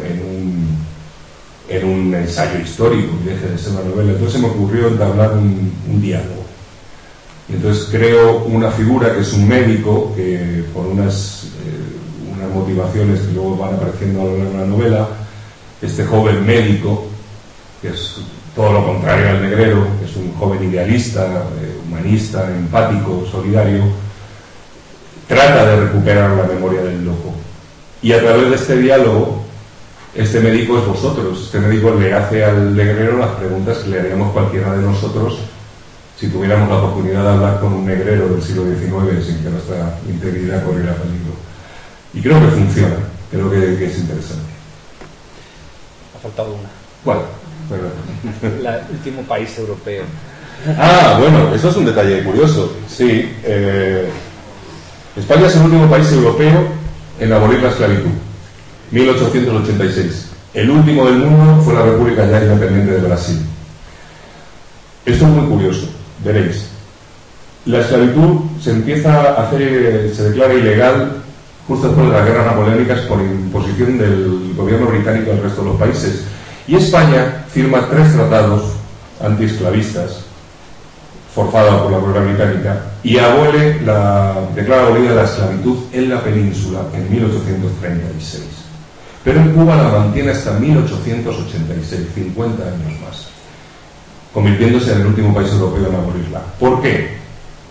un ensayo histórico y deje de ser una novela? Entonces se me ocurrió entablar un diálogo. Y entonces creo una figura que es un médico que, por unas motivaciones que luego van apareciendo a lo largo de la novela, este joven médico, que es todo lo contrario al negrero, que es un joven idealista, humanista, empático, solidario, trata de recuperar la memoria del loco. Y a través de este diálogo, este médico es vosotros. Este médico le hace al negrero las preguntas que le haríamos cualquiera de nosotros si tuviéramos la oportunidad de hablar con un negrero del siglo XIX sin que nuestra integridad corriera peligro. Y creo que funciona, creo que es interesante. Ha faltado una. ¿Cuál? Perdón. El último país europeo. Ah, bueno, eso es un detalle curioso. Sí, España es el último país europeo en abolir la esclavitud, 1886. El último del mundo fue la República ya independiente de Brasil. Esto es muy curioso, veréis. La esclavitud se declara ilegal justo después de las guerras napoleónicas por imposición del gobierno británico al resto de los países. Y España firma 3 tratados antiesclavistas forzados por la corona británica y declara abolida la esclavitud en la península en 1836. Pero en Cuba la mantiene hasta 1886, 50 años más, convirtiéndose en el último país europeo en abolirla. ¿Por qué?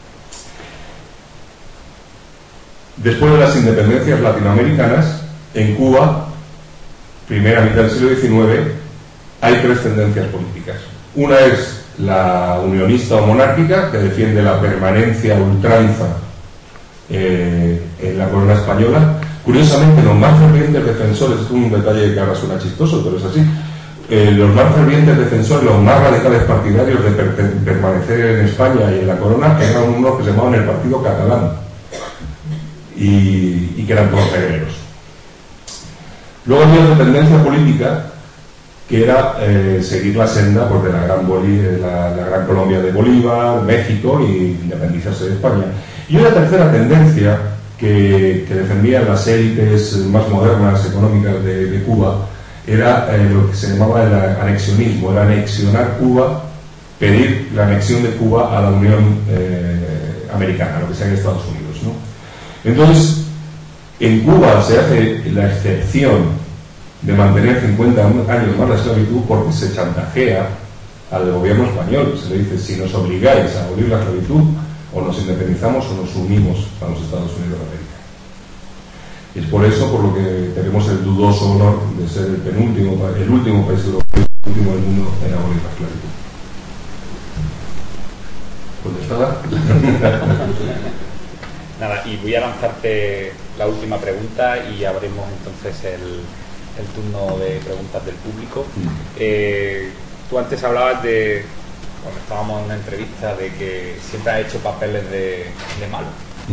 Después de las independencias latinoamericanas, en Cuba, primera mitad del siglo XIX, hay 3 tendencias políticas. Una es la unionista o monárquica, que defiende la permanencia a ultranza en la corona española. Curiosamente, los más fervientes defensores, esto es un detalle que ahora suena chistoso, pero es así, los más fervientes defensores, los más radicales partidarios de permanecer en España y en la corona, eran unos que se llamaban el Partido Catalán y que eran todos negreros. Luego había otra tendencia política que era seguir la senda pues, de la gran Colombia de Bolívar, México y independizarse de España. Y una tercera tendencia que defendían las élites más modernas económicas de Cuba era lo que se llamaba el anexionismo, era anexionar Cuba, pedir la anexión de Cuba a la Unión Americana, lo que sea en Estados Unidos, ¿no? Entonces, en Cuba se hace la excepción de mantener 50 años más la esclavitud porque se chantajea al gobierno español. Se le dice, si nos obligáis a abolir la esclavitud, o nos independizamos o nos unimos a los Estados Unidos de América. Y es por eso por lo que tenemos el dudoso honor de ser el último país europeo, el último del mundo en abolir la esclavitud. ¿Contestada? Nada, y voy a lanzarte la última pregunta y abrimos entonces el turno de preguntas del público. Tú antes hablabas de, cuando estábamos en una entrevista, de que siempre has hecho papeles de malo.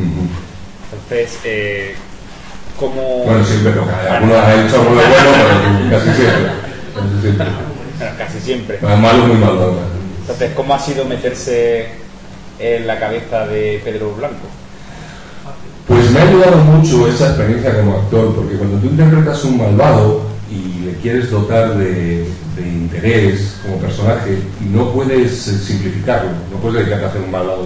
Entonces, ¿cómo...? Bueno, siempre toca. Algunos han hecho algo de bueno, pero casi siempre. Bueno, casi siempre. Malo, muy malo. Entonces, ¿cómo ha sido meterse en la cabeza de Pedro Blanco? Pues me ha ayudado mucho esa experiencia como actor, porque cuando tú interpretas un malvado y le quieres dotar de interés como personaje, no puedes simplificarlo, no puedes dedicarte a hacer un malvado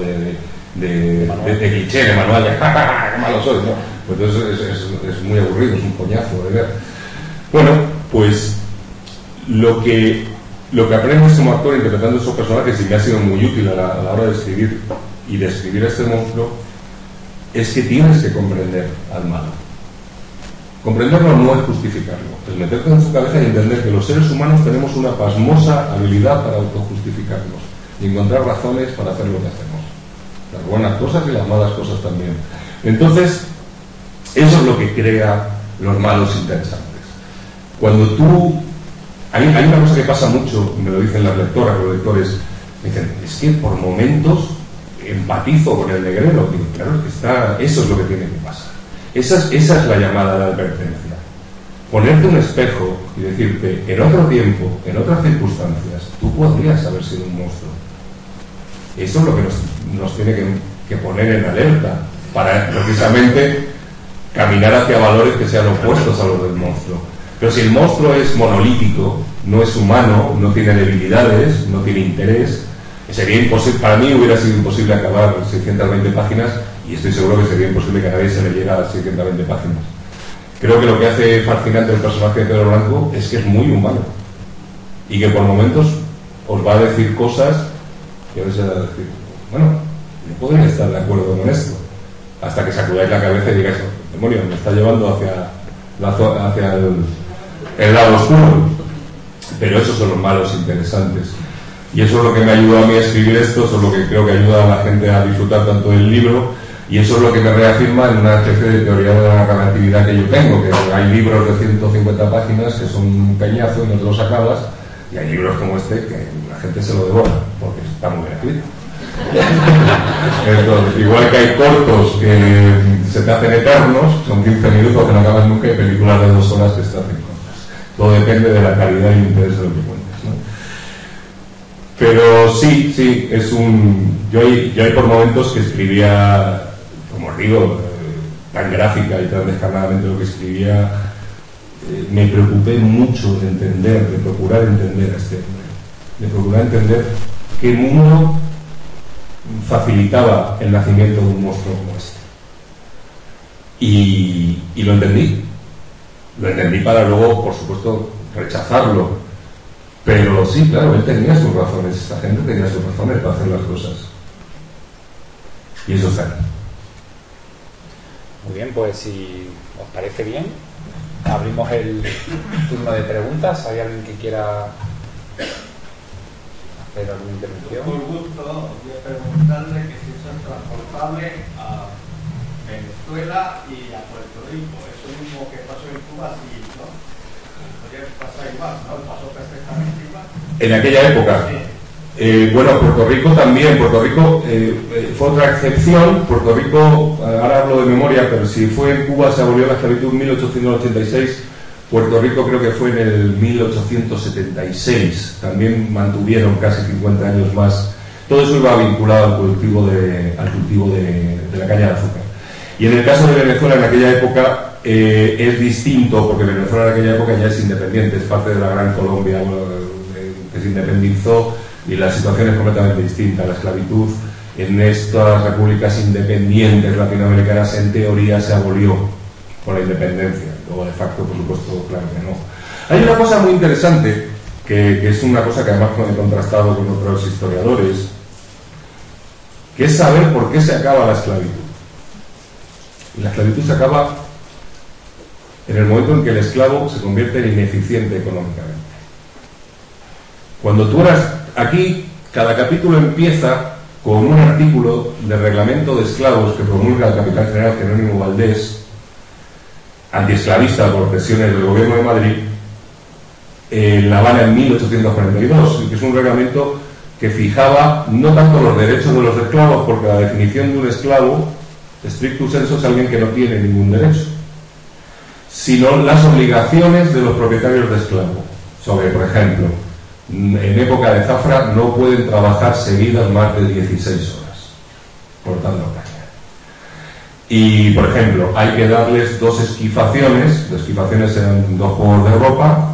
de cliché, de manual, de ¡ja, qué malo soy! ¿No? Pues entonces es muy aburrido, es un coñazo de ver. Bueno, pues lo que aprendes como actor interpretando esos personajes, y me ha sido muy útil a la hora de escribir y de escribir a este monstruo, es que tienes que comprender al malo. Comprenderlo no es justificarlo, es meterte en su cabeza y entender que los seres humanos tenemos una pasmosa habilidad para autojustificarnos y encontrar razones para hacer lo que hacemos, las buenas cosas y las malas cosas también. Entonces, eso es lo que crea los malos interesantes. Cuando tú... Hay una cosa que pasa mucho, me lo dicen las lectoras, los lectores, me dicen, es que por momentos empatizo con el negrero. Digo, claro, eso es lo que tiene que pasar. Esa es la llamada de advertencia. Ponerte un espejo y decirte, en otro tiempo, en otras circunstancias, tú podrías haber sido un monstruo. Eso es lo que nos tiene que poner en alerta para precisamente caminar hacia valores que sean opuestos a los del monstruo. Pero si el monstruo es monolítico, no es humano, no tiene debilidades, no tiene interés, sería imposible, para mí hubiera sido imposible acabar 620 páginas, y estoy seguro que sería imposible que a nadie se le llegara a las 620 páginas. Creo que lo que hace fascinante el personaje de Pedro Blanco es que es muy humano y que por momentos os va a decir cosas que vais a decir, bueno, no podría estar de acuerdo con esto, hasta que sacudáis la cabeza y digáis, demonio, me está llevando hacia el lado oscuro. Pero esos son los malos interesantes. Y eso es lo que me ayuda a mí a escribir esto, eso es lo que creo que ayuda a la gente a disfrutar tanto del libro, y eso es lo que me reafirma en una especie de teoría de la narratividad que yo tengo, que hay libros de 150 páginas que son un peñazo y no te los acabas, y hay libros como este que la gente se lo devora, porque está muy bien escrito. Entonces, igual que hay cortos que se te hacen eternos, son 15 minutos que no acabas nunca, y películas de 2 horas que se te hacen cortas. Todo depende de la calidad y el interés de lo que cuentas, ¿no? Pero sí, es un... Yo hay por momentos que escribía, como os digo, tan gráfica y tan descarnadamente lo que escribía, me preocupé mucho de procurar entender a este hombre, de procurar entender qué mundo facilitaba el nacimiento de un monstruo como este. Y lo entendí. Lo entendí para luego, por supuesto, rechazarlo. Pero sí, claro, él tenía sus razones, esta gente tenía sus razones para hacer las cosas. Y eso está ahí. Muy bien, pues si os parece bien, abrimos el turno de preguntas. ¿Hay alguien que quiera hacer alguna intervención? Por gusto, voy a preguntarle que si eso es transportable a Venezuela y a Puerto Rico. Eso mismo que pasó en Cuba, sí, ¿no? Podría pasar igual, ¿no? Pasó perfectamente igual. En aquella época. Sí. Bueno, Puerto Rico también. Puerto Rico fue otra excepción. Puerto Rico, ahora hablo de memoria, pero si fue en Cuba se abolió la esclavitud en 1886. Puerto Rico creo que fue en el 1876. También mantuvieron casi 50 años más. Todo eso iba vinculado al cultivo de la caña de azúcar. Y en el caso de Venezuela, en aquella época, es distinto, porque Venezuela en aquella época ya es independiente, es parte de la Gran Colombia, que se independizó, y la situación es completamente distinta. La esclavitud en estas repúblicas independientes latinoamericanas en teoría se abolió con la independencia, luego de facto, por supuesto, claro que no. Hay una cosa muy interesante, que es una cosa que además he contrastado con otros historiadores, que es saber por qué se acaba la esclavitud. Y la esclavitud se acaba en el momento en que el esclavo se convierte en ineficiente económicamente. Cuando tú eras... Aquí, cada capítulo empieza con un artículo de reglamento de esclavos que promulga el capitán general Jerónimo Valdés, antiesclavista por presiones del gobierno de Madrid en La Habana en 1842, que es un reglamento que fijaba no tanto los derechos de los esclavos, porque la definición de un esclavo, stricto sensu, es alguien que no tiene ningún derecho, sino las obligaciones de los propietarios de esclavos. Sobre, por ejemplo, en época de zafra no pueden trabajar seguidas más de 16 horas cortando caña. Y, por ejemplo, hay que darles 2 esquifaciones, las esquifaciones eran 2 juegos de ropa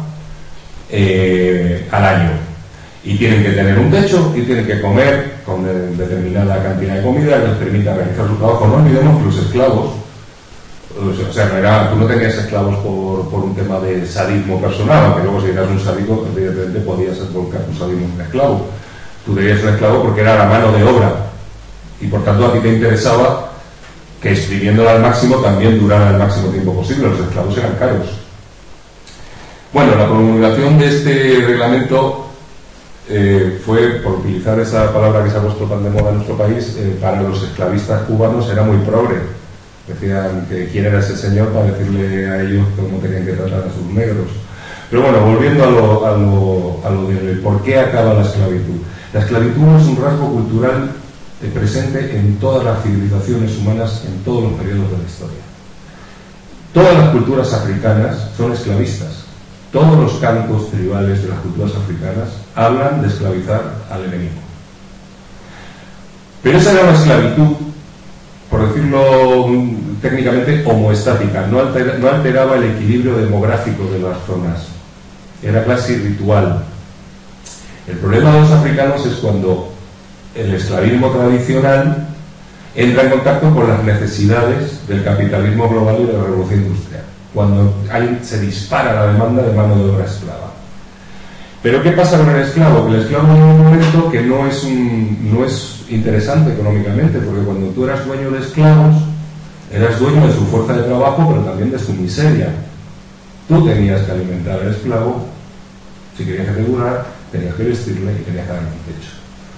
al año. Y tienen que tener un techo y tienen que comer con determinada cantidad de comida que les permita realizar su trabajo. No olvidemos que los esclavos, o sea, tú no tenías esclavos por un tema de sadismo personal, aunque luego si eras un sádico, evidentemente podías volcar tu sadismo en un esclavo. Tú tenías un esclavo porque era la mano de obra y por tanto a ti te interesaba que exprimiéndola al máximo también durara el máximo tiempo posible. Los esclavos eran caros. Bueno, la promulgación de este reglamento fue, por utilizar esa palabra que se ha puesto tan de moda en nuestro país, para los esclavistas cubanos era muy progre. Decían que quién era ese señor para decirle a ellos cómo tenían que tratar a sus negros. Pero bueno, volviendo a lo de por qué acaba la esclavitud. La esclavitud no es un rasgo cultural presente en todas las civilizaciones humanas, en todos los periodos de la historia. Todas las culturas africanas son esclavistas. Todos los cantos tribales de las culturas africanas hablan de esclavizar al enemigo. Pero esa era una esclavitud, por decirlo técnicamente, homoestática. No alteraba el equilibrio demográfico de las zonas. Era casi ritual. El problema de los africanos es cuando el esclavismo tradicional entra en contacto con las necesidades del capitalismo global y de la revolución industrial, cuando se dispara la demanda de mano de obra esclava. Pero ¿qué pasa con el esclavo? Que el esclavo en un momento que no es interesante económicamente, porque cuando tú eras dueño de esclavos, eras dueño de su fuerza de trabajo, pero también de su miseria. Tú tenías que alimentar al esclavo, si querías que te durara, tenías que vestirle y tenías que darle un techo.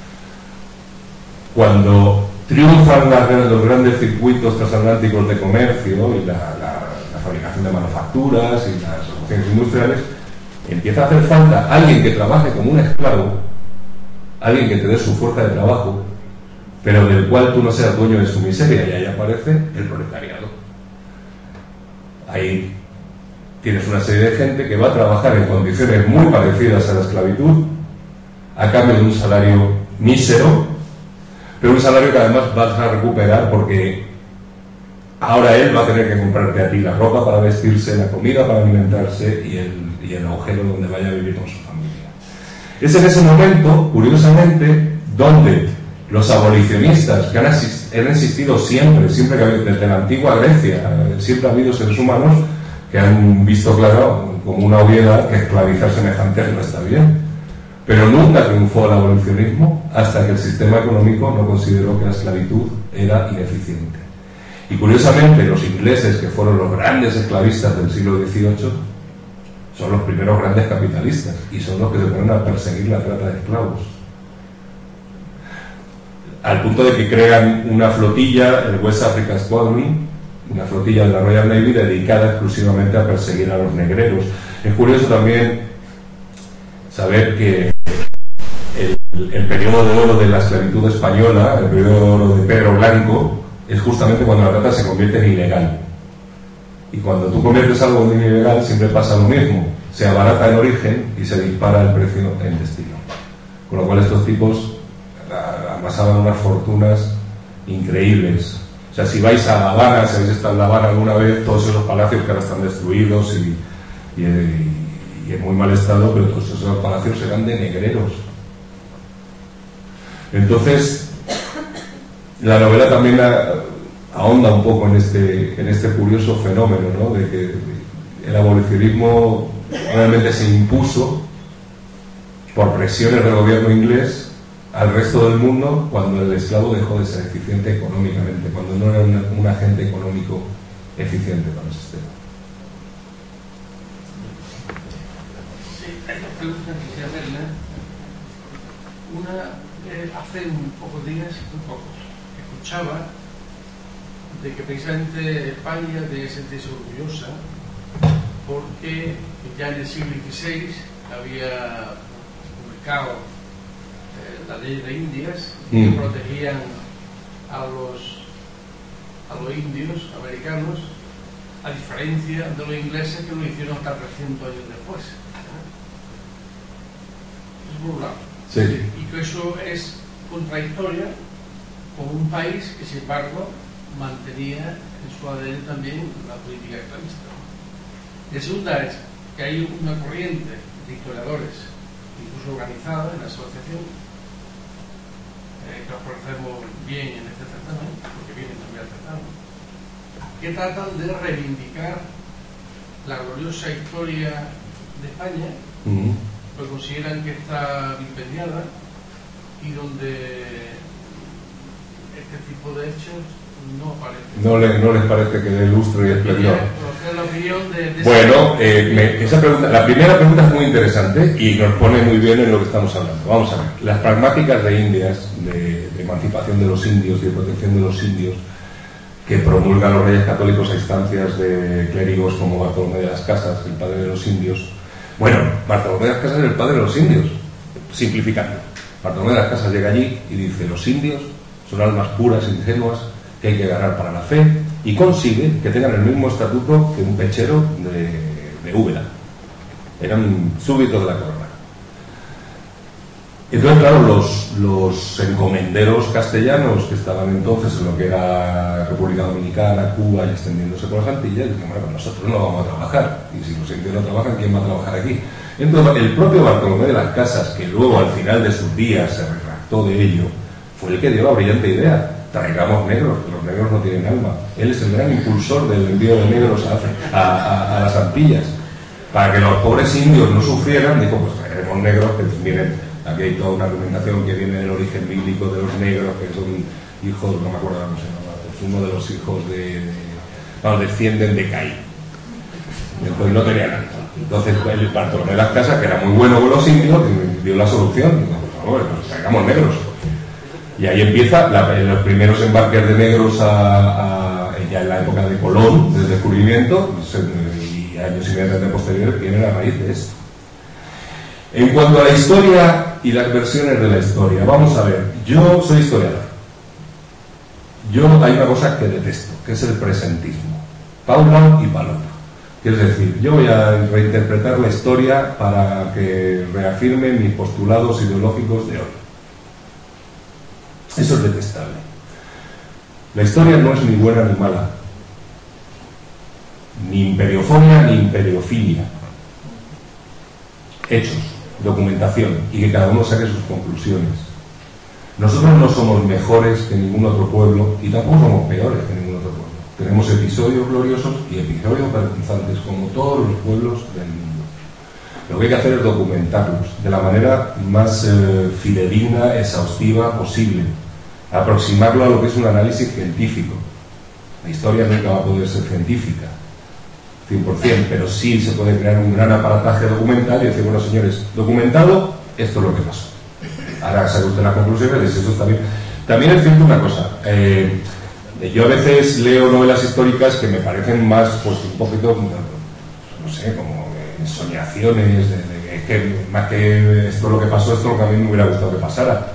Cuando triunfan los grandes circuitos transatlánticos de comercio y la fabricación de manufacturas y las revoluciones industriales, empieza a hacer falta alguien que trabaje como un esclavo, alguien que te dé su fuerza de trabajo, pero del cual tú no seas dueño de su miseria, y ahí aparece el proletariado. Ahí tienes una serie de gente que va a trabajar en condiciones muy parecidas a la esclavitud, a cambio de un salario mísero, pero un salario que además vas a recuperar porque ahora él va a tener que comprarte a ti la ropa para vestirse, la comida para alimentarse y el agujero donde vaya a vivir con su familia. Es en ese momento, curiosamente, donde los abolicionistas, que han existido siempre que desde la antigua Grecia, siempre ha habido seres humanos que han visto claro, como una obviedad, que esclavizar semejantes no está bien. Pero nunca triunfó el abolicionismo hasta que el sistema económico no consideró que la esclavitud era ineficiente. Y curiosamente, los ingleses, que fueron los grandes esclavistas del siglo XVIII, son los primeros grandes capitalistas y son los que se ponen a perseguir la trata de esclavos. Al punto de que crean una flotilla, el West Africa Squadron, una flotilla de la Royal Navy dedicada exclusivamente a perseguir a los negreros. Es curioso también saber que el periodo de oro de la esclavitud española, el periodo de oro de Pedro Blanco, es justamente cuando la trata se convierte en ilegal. Y cuando tú conviertes algo en ilegal siempre pasa lo mismo, se abarata en origen y se dispara el precio en destino. Con lo cual estos tipos amasaban unas fortunas increíbles. O sea, si vais a La Habana, si habéis estado en La Habana alguna vez, todos esos palacios que ahora están destruidos y en muy mal estado, pero todos esos palacios eran de negreros. Entonces, la novela también ahonda un poco en este curioso fenómeno, ¿no? De que el abolicionismo realmente se impuso por presiones del gobierno inglés al resto del mundo cuando el esclavo dejó de ser eficiente económicamente, cuando no era un agente económico eficiente para el sistema. Sí, hay dos preguntas que quisiera hacerle. Una, hace un pocos días, escuchaba de que precisamente España debe sentirse orgullosa porque ya en el siglo XVI había publicado la ley de Indias que protegían a los indios americanos, a diferencia de los ingleses que lo hicieron hasta 300 años después. Es por un lado. Sí. Y que eso es contradictoria con un país que, sin embargo, mantenía en su ADN también la política esclavista. La segunda es que hay una corriente de historiadores, incluso organizada en la asociación, que os conocemos bien en este certamen, porque vienen también al certamen, que tratan de reivindicar la gloriosa historia de España, pues consideran que está vilipendiada y donde este tipo de hechos no aparecen. No les parece que dé lustre y esplendor. La opinión de bueno, esa pregunta, la primera pregunta es muy interesante y nos pone muy bien en lo que estamos hablando. Vamos a ver, las pragmáticas de Indias, de emancipación de los indios y de protección de los indios, que promulgan los reyes católicos a instancias de clérigos como Bartolomé de las Casas, el padre de los indios. Bueno, Bartolomé de las Casas es el padre de los indios, simplificando. Bartolomé de las Casas llega allí y dice: los indios son almas puras, ingenuas, que hay que agarrar para la fe, y consigue que tengan el mismo estatuto que un pechero de Úbeda. Eran súbditos de la corona. Entonces, claro, los encomenderos castellanos que estaban entonces en lo que era República Dominicana, Cuba y extendiéndose por las Antillas, dicen: bueno, pues nosotros no vamos a trabajar, y si los indios no trabajan, ¿quién va a trabajar aquí? Entonces, el propio Bartolomé de las Casas, que luego al final de sus días se retractó de ello, fue el que dio la brillante idea: traigamos negros, que los negros no tienen alma. Él es el gran impulsor del envío de negros a las Antillas. Para que los pobres indios no sufrieran, dijo: pues traeremos negros, que vienen. Aquí hay toda una argumentación que viene del origen bíblico de los negros, que son hijos, no me acuerdo cómo se llama, es uno de los hijos descienden de Caín. Entonces no tenían alma. Entonces el Bartolomé de las Casas, que era muy bueno con los indios, dio la solución: dijo: por favor, pues traigamos negros. Y ahí empieza los primeros embarques de negros ya en la época de Colón, del descubrimiento, y años inmediatamente posteriores, vienen a raíz de esto. En cuanto a la historia y las versiones de la historia, vamos a ver, yo soy historiador. Hay una cosa que detesto, que es el presentismo. Paula y Paloma. Es decir, yo voy a reinterpretar la historia para que reafirme mis postulados ideológicos de hoy. Eso es detestable. La historia no es ni buena ni mala, ni imperiofonia ni imperiofilia. Hechos, documentación, y que cada uno saque sus conclusiones. Nosotros no somos mejores que ningún otro pueblo y tampoco somos peores que ningún otro pueblo. Tenemos episodios gloriosos y episodios vergonzantes, como todos los pueblos del mundo. Lo que hay que hacer es documentarlos de la manera más fidedigna, exhaustiva posible, aproximarlo a lo que es un análisis científico. La historia nunca va a poder ser científica 100%, pero sí se puede crear un gran aparataje documental y decir: bueno, señores, documentado, esto es lo que pasó. Ahora saca usted las conclusiones y eso está bien. También es cierto una cosa, yo a veces leo novelas históricas que me parecen más, pues un poquito, no sé, como soñaciones, que más que esto lo que pasó, esto es lo que a mí me hubiera gustado que pasara.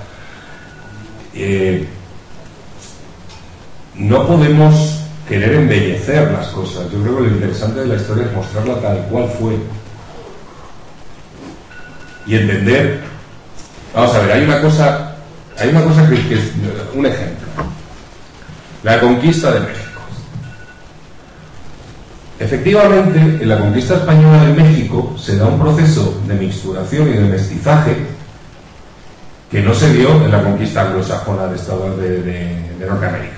No podemos querer embellecer las cosas. Yo creo que lo interesante de la historia es mostrarla tal cual fue y entender. Vamos a ver, hay una cosa que es un ejemplo: la conquista de México. Efectivamente, en la conquista española de México se da un proceso de mixturación y de mestizaje que no se dio en la conquista anglosajona de Estados de Norteamérica.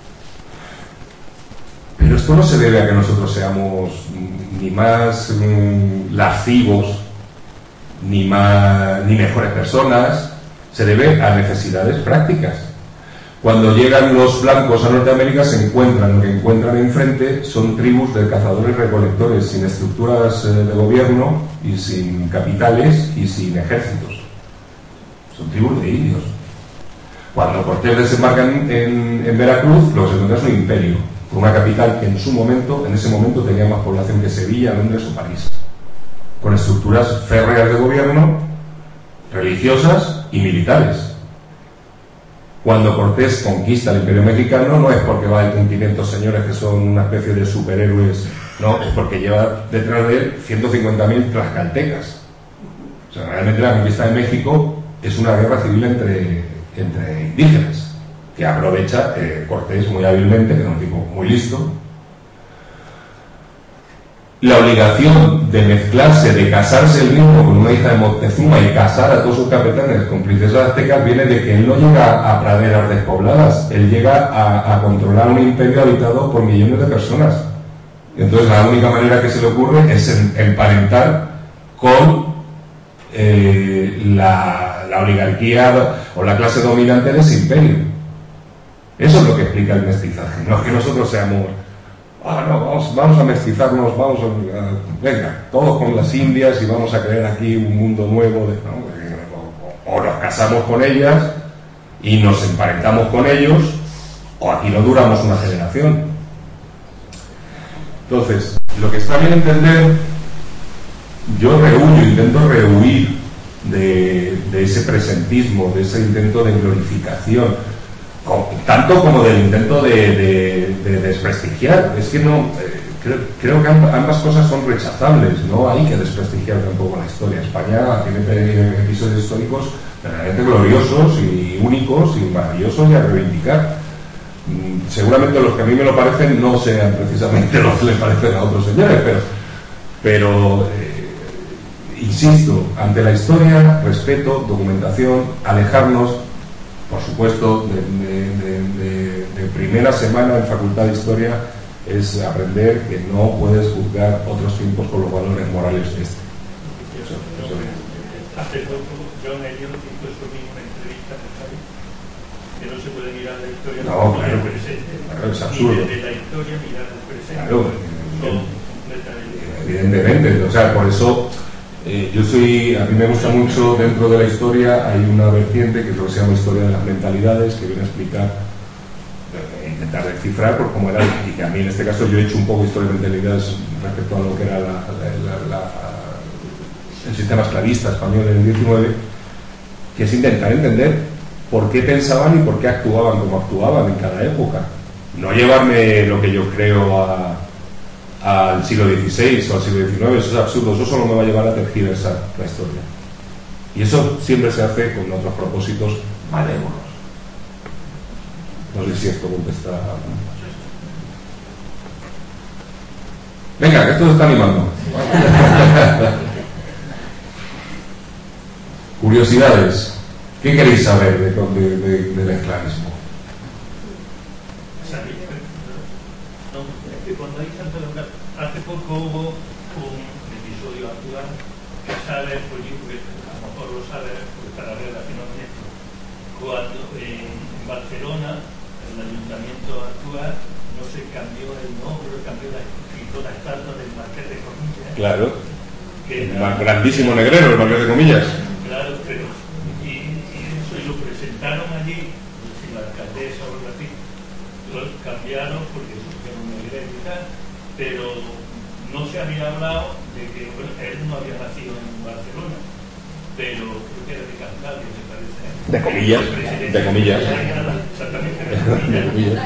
Pero esto no se debe a que nosotros seamos ni más lascivos, ni mejores personas. Se debe a necesidades prácticas. Cuando llegan los blancos a Norteamérica, se encuentran, lo que encuentran enfrente son tribus de cazadores recolectores sin estructuras de gobierno y sin capitales y sin ejércitos. Son tribus de indios. Cuando Cortés desembarca en Veracruz, lo que se encuentra es un imperio por una capital que en ese momento tenía más población que Sevilla, Londres o París, con estructuras férreas de gobierno, religiosas y militares. Cuando Cortés conquista el Imperio Mexicano no es porque va del continente señores que son una especie de superhéroes, no, es porque lleva detrás de él 150.000 tlaxcaltecas. O sea, realmente la conquista de México es una guerra civil entre indígenas, que aprovecha Cortés muy hábilmente, que es un tipo muy listo. La obligación de mezclarse, de casarse él mismo con una hija de Moctezuma y casar a todos sus capitanes con princesas aztecas viene de que él no llega a praderas despobladas, él llega a controlar un imperio habitado por millones de personas. Entonces la única manera que se le ocurre es emparentar con la oligarquía o la clase dominante de ese imperio. Eso es lo que explica el mestizaje, no es que nosotros seamos no, vamos a mestizarnos, venga, todos con las indias y vamos a crear aquí un mundo nuevo, o nos casamos con ellas y nos emparentamos con ellos, o aquí no duramos una generación. Entonces, lo que está bien entender, yo intento rehuir de ese presentismo, de ese intento de glorificación, tanto como del intento de desprestigiar. Es que no, creo que ambas cosas son rechazables, no hay que desprestigiar tampoco la historia. España tiene episodios históricos realmente gloriosos y únicos y maravillosos y a reivindicar. Seguramente los que a mí me lo parecen no sean precisamente los que les parecen a otros señores, pero insisto, ante la historia, respeto, documentación, alejarnos, por supuesto, de primera semana en Facultad de Historia, es aprender que no puedes juzgar otros tiempos con los valores morales de este. Hace poco John Eliot hizo eso mismo en entrevista que no se puede mirar la historia del presente, claro, es absurdo. Y desde la historia mirar el presente. Claro, evidentemente, o sea, por eso a mí me gusta mucho, dentro de la historia hay una vertiente que es lo que se llama historia de las mentalidades, que viene a explicar, intentar descifrar por cómo era, y que a mí en este caso yo he hecho un poco historia de mentalidades respecto a lo que era el sistema esclavista español en el 19, que es intentar entender por qué pensaban y por qué actuaban como actuaban en cada época. No llevarme lo que yo creo al siglo XVI o al siglo XIX, eso es absurdo, eso solo me va a llevar a tergiversar la historia. Y eso siempre se hace con otros propósitos malévolos. No sé si esto contesta. Venga, que esto se está animando. Curiosidades. ¿Qué queréis saber del esclavismo? Cuando hay tanto de hace poco hubo un episodio actual que sabe, pues yo creo que a lo mejor lo sabe, porque para relacionarme, cuando en Barcelona el ayuntamiento actual no se cambió el nombre, cambió la estatua del Marqués de Comillas. Claro, el grandísimo negrero, el Marqués de Comillas. Claro, pero y eso y lo presentaron allí, si la alcaldesa o algo así, lo cambiaron porque pero no se había hablado de que él no había nacido en Barcelona, pero creo que era de Cantabria, me parece. De Comillas, de Comillas. Exactamente, de Comillas.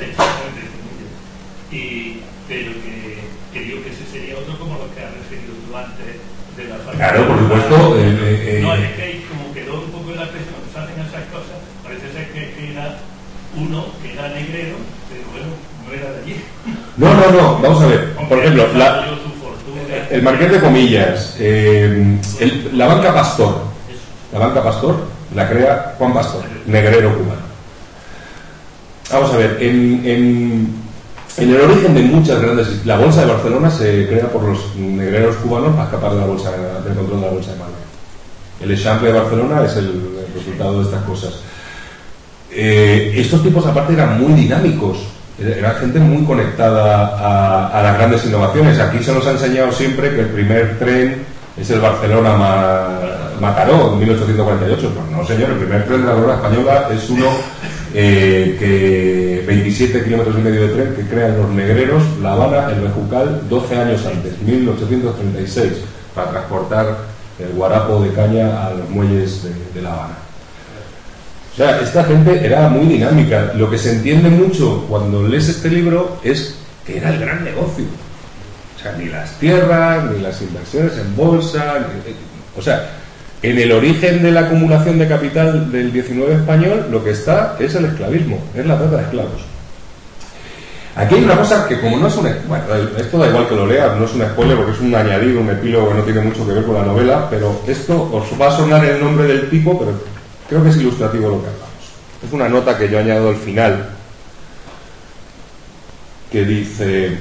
Pero que digo que ese sería otro como lo que has referido tú antes de la falta. Claro, por supuesto. No, es que como quedó un poco en la presión, cuando se hacen esas cosas, parece ser que era uno que era negrero, pero bueno, no era de allí. No, vamos a ver. Por ejemplo, el Marqués de Comillas, la banca Pastor. La banca Pastor la crea Juan Pastor, negrero cubano. Vamos a ver, en el origen de muchas grandes... La bolsa de Barcelona se crea por los negreros cubanos para escapar del control de la bolsa de Madrid. El Eixample de Barcelona es el resultado de estas cosas. Estos tipos aparte eran muy dinámicos, era gente muy conectada a las grandes innovaciones. Aquí se nos ha enseñado siempre que el primer tren es el Barcelona-Mataró, en 1848. Pues no, señor, el primer tren de la Corona Española es uno que 27 kilómetros y medio de tren que crean los negreros, La Habana, el Bejucal, 12 años antes, 1836, para transportar el guarapo de caña a los muelles de La Habana. O sea, esta gente era muy dinámica. Lo que se entiende mucho cuando lees este libro es que era el gran negocio. O sea, ni las tierras, ni las inversiones en bolsa, o sea, en el origen de la acumulación de capital del 19 español, lo que está es el esclavismo, es la trata de esclavos. Aquí hay una cosa que, como no es un... Bueno, esto da igual que lo leas, no es un spoiler porque es un añadido, un epílogo que no tiene mucho que ver con la novela, pero esto os va a sonar el nombre del tipo, pero creo que es ilustrativo lo que hablamos. Es una nota que yo añado al final, que dice: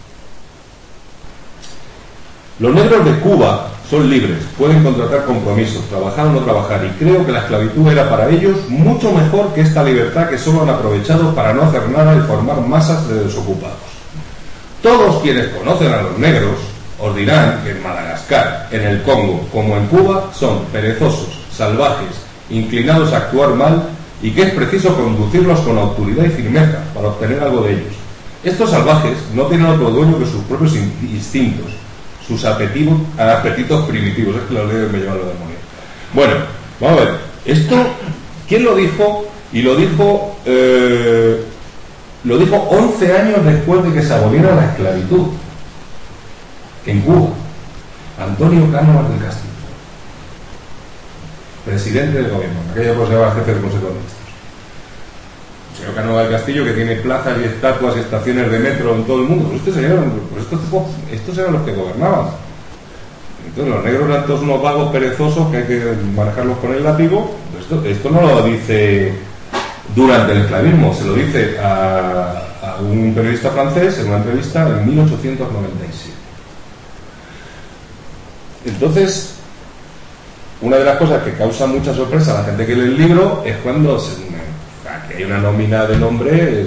los negros de Cuba son libres, pueden contratar compromisos, trabajar o no trabajar, y creo que la esclavitud era para ellos mucho mejor que esta libertad que solo han aprovechado para no hacer nada y formar masas de desocupados. Todos quienes conocen a los negros os dirán que en Madagascar, en el Congo, como en Cuba, son perezosos, salvajes, inclinados a actuar mal, y que es preciso conducirlos con autoridad y firmeza para obtener algo de ellos. Estos salvajes no tienen otro dueño que sus propios instintos, sus apetitos primitivos. Es que lo leo y me lleva los demonios. Bueno, vamos a ver. Esto, ¿quién lo dijo? Y lo dijo 11 años después de que se aboliera la esclavitud en Cuba. Antonio Cánovas del Castillo, presidente del gobierno. En aquella época se llamaba jefe del Consejo de Ministros. El señor Cánovas del Castillo, que tiene plazas y estatuas y estaciones de metro en todo el mundo. Pues estos eran los que gobernaban. Entonces los negros eran todos unos vagos perezosos que hay que manejarlos con el látigo. Esto no lo dice durante el esclavismo, se lo dice a un periodista francés en una entrevista en 1897. Entonces, una de las cosas que causa mucha sorpresa a la gente que lee el libro es cuando que hay una nómina de nombres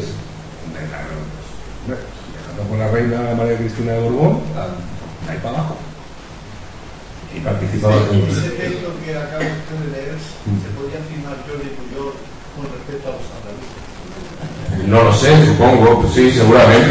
empezando con la reina María Cristina de Borbón, ahí para abajo. Y participaba en ese texto que acaba usted de leer, ¿se podría afirmar Jordi Pujol con respecto a los andaluces? No lo sé, supongo, pues sí, seguramente,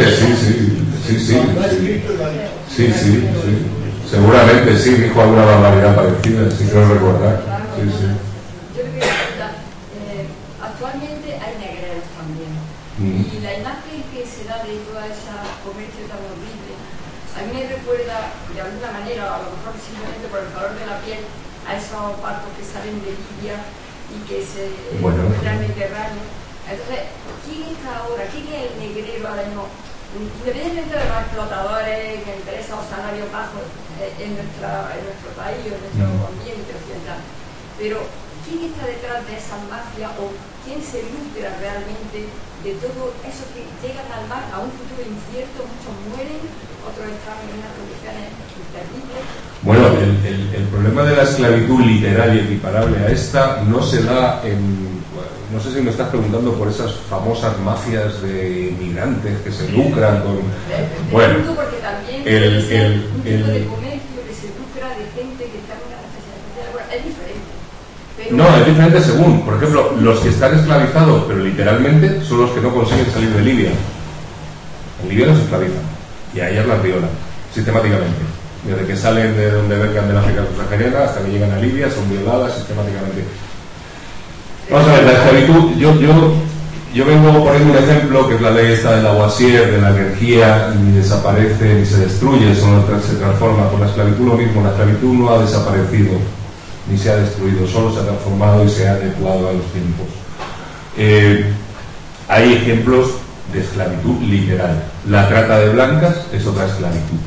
sí. Seguramente sí, dijo alguna barbaridad parecida, si quiero recordar. Sí. Yo le quería preguntar, actualmente hay negreros también, y la imagen que se da de toda esa comercio tan horrible, a mí me recuerda, de alguna manera, a lo mejor simplemente por el calor de la piel, a esos barcos que salen de Libia y que se encuentran en el Mediterráneo. Entonces, ¿quién está ahora? ¿Quién es el negrero ahora mismo? Independientemente de los explotadores, empresas o salarios bajos en nuestro país o en nuestro ambiente occidental, pero ¿quién está detrás de esas mafias o quién se lucra realmente de todo eso que llegan al mar a un futuro incierto? Muchos mueren, otros están en unas condiciones terribles. Bueno, el problema de la esclavitud literal y equiparable a esta no se da en... No sé si me estás preguntando por esas famosas mafias de inmigrantes que se lucran con... Bueno, porque también un tipo de comercio que se lucra de gente que está en una necesidad especial. Es diferente. Pero... No, es diferente según. Por ejemplo, los que están esclavizados, pero literalmente, son los que no consiguen salir de Libia. En Libia los esclavizan. Y a ellas las violan, sistemáticamente. Desde que salen de donde vengan de la África subsahariana hasta que llegan a Libia, son violadas sistemáticamente. Vamos a ver, la esclavitud, yo vengo poniendo un ejemplo que es la ley esta de Lavoisier, de la energía, ni desaparece ni se destruye, solo se transforma. Con la esclavitud lo mismo, la esclavitud no ha desaparecido ni se ha destruido, solo se ha transformado y se ha adecuado a los tiempos. Hay ejemplos de esclavitud literal. La trata de blancas es otra esclavitud.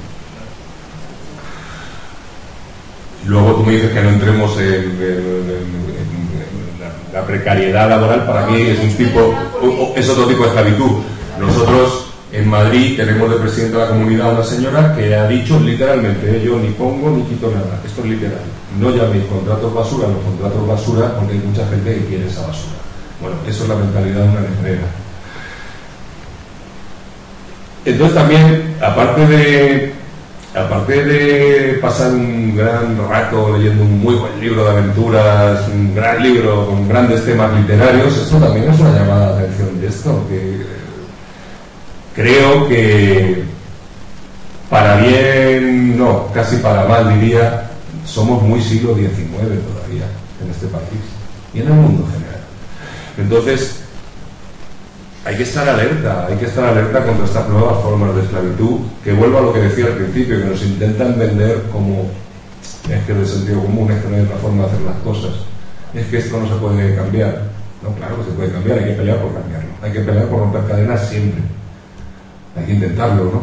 Luego tú me dices que no entremos en la precariedad laboral. Para mí es un tipo, es otro tipo de esclavitud. Nosotros en Madrid tenemos de presidente de la comunidad una señora que ha dicho literalmente: yo ni pongo ni quito nada. Esto es literal. No llaméis contratos basura los contratos basura, porque hay mucha gente que quiere esa basura. Bueno, eso es la mentalidad de una negrera. Entonces también, aparte de Aparte de pasar un gran rato leyendo un muy buen libro de aventuras, un gran libro con grandes temas literarios, esto también es una llamada de atención de esto, que creo que para bien, no, casi para mal diría, somos muy siglo XIX todavía en este país y en el mundo en general. Entonces, hay que estar alerta contra estas nuevas formas de esclavitud, que vuelvo a lo que decía al principio, que nos intentan vender como es que es de sentido común, es que no hay otra forma de hacer las cosas, es que esto no se puede cambiar. No, claro que se puede cambiar, hay que pelear por cambiarlo, hay que pelear por romper cadenas siempre, hay que intentarlo, ¿no?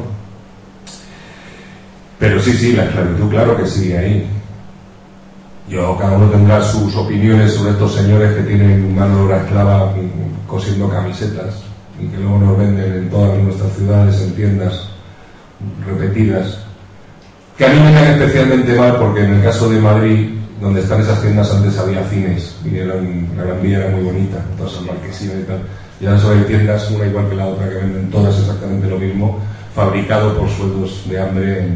Pero sí, la esclavitud claro que sigue ahí. Cada uno tendrá sus opiniones sobre estos señores que tienen mano de obra esclava cosiendo camisetas y que luego nos venden en todas nuestras ciudades en tiendas repetidas, que a mí me caen especialmente mal porque en el caso de Madrid, donde están esas tiendas, antes había cines y la Gran Vía era muy bonita, todas esas marquesinas y tal, y ahora solo hay tiendas, una igual que la otra, que venden todas exactamente lo mismo, fabricado por sueldos de hambre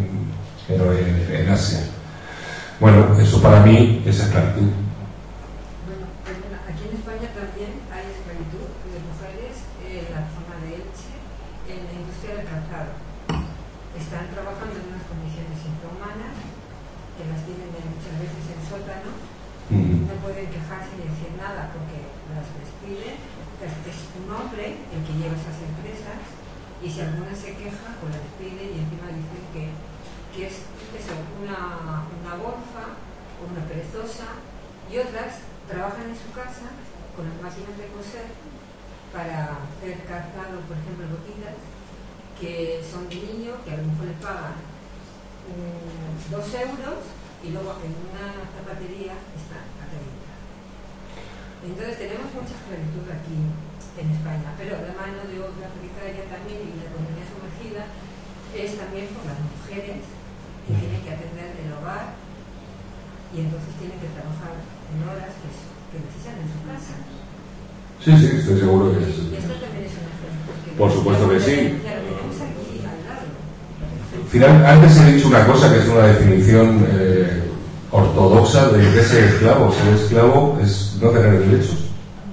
en Asia. Bueno, eso para mí es esclavitud. Bueno, aquí en España también hay esclavitud de mujeres en la zona de Elche, en la industria del calzado. Están trabajando en unas condiciones infrahumanas, que las tienen muchas veces en sótano, no pueden quejarse ni decir nada porque las despiden. Es un hombre el que lleva esas empresas y si alguna se queja, pues la despide y encima dicen que es una golfa o una perezosa, y otras trabajan en su casa con las máquinas de coser para hacer calzado, por ejemplo botitas que son de niño, que a lo mejor le pagan 2 euros y luego en una zapatería está a 30. Entonces tenemos mucha esclavitud aquí en España, pero la mano de obra precaria también y la economía sumergida es también por las mujeres que tienen que atender el hogar y entonces tienen que trabajar en horas que necesitan en su casa. Sí, estoy seguro que es. Y esto también es una esclavitud. Por supuesto que sí. Claro, tenemos aquí al lado. Antes he dicho una cosa que es una definición ortodoxa de que ser esclavo. Ser esclavo es no tener derechos.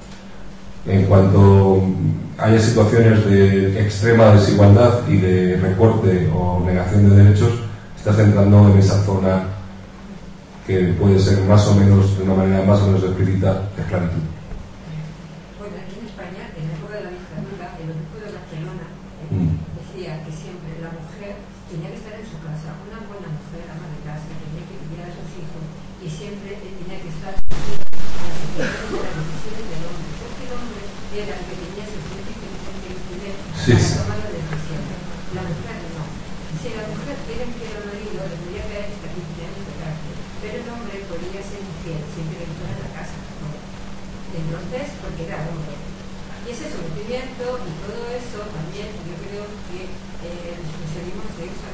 En cuanto haya situaciones de extrema desigualdad y de recorte o negación de derechos, estás entrando en esa zona que puede ser más o menos, de una manera más o menos explícita, esclavitud. Bueno, aquí en España, en la época de la dictadura, el obispo de Barcelona decía que siempre la mujer tenía que estar en su casa, una buena mujer, ama de casa, tenía que cuidar a sus hijos y siempre tenía que estar a las decisiones del hombre, porque el hombre era el que tenía suficiente inteligencia y poder para tomar la decisión. La mujer no. Si la mujer quiere que el marido le podría caer hasta 15 años de cárcel, pero el hombre podría ser infiel siempre que estuviera en la casa. ¿No? Entonces, porque era hombre. Y ese sometimiento y todo eso también, yo creo que seguimos de eso.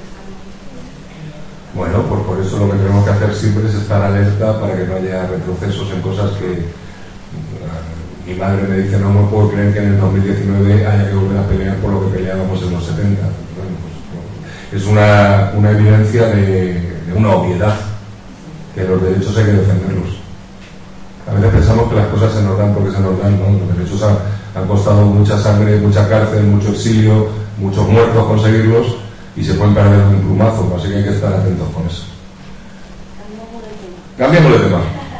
Bueno, por eso lo que tenemos que hacer siempre es estar alerta para que no haya retrocesos en cosas que mi madre me dice, no me puedo creer que en el 2019 haya que volver a pelear por lo que peleábamos en los 70. Bueno, pues, es una evidencia de una obviedad, que los derechos hay que defenderlos. A veces pensamos que las cosas se nos dan porque se nos dan, ¿no? Los derechos han costado mucha sangre, mucha cárcel, mucho exilio, muchos muertos conseguirlos y se pueden perder de un plumazo, así que hay que estar atentos con eso. Cambiamos de tema.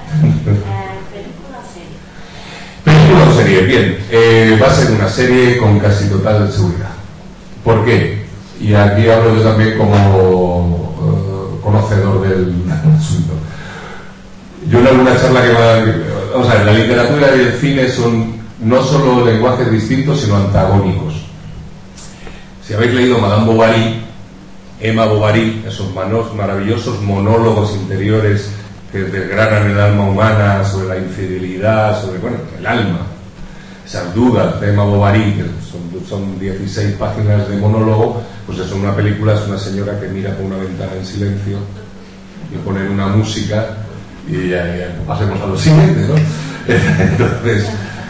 Película o serie, bien. Va a ser una serie con casi total seguridad. ¿Por qué? Y aquí hablo yo también como conocedor del asunto. Yo en alguna charla vamos a ver, la literatura y el cine son no solo lenguajes distintos, sino antagónicos. Si habéis leído Madame Bovary, Emma Bovary, esos maravillosos monólogos interiores que desgranan el alma humana sobre la infidelidad, sobre, bueno, el alma, esas dudas de Emma Bovary, que son 16 páginas de monólogo, pues eso en una película es una señora que mira por una ventana en silencio y ponen una música y ya pasemos a lo siguiente, ¿no? Entonces,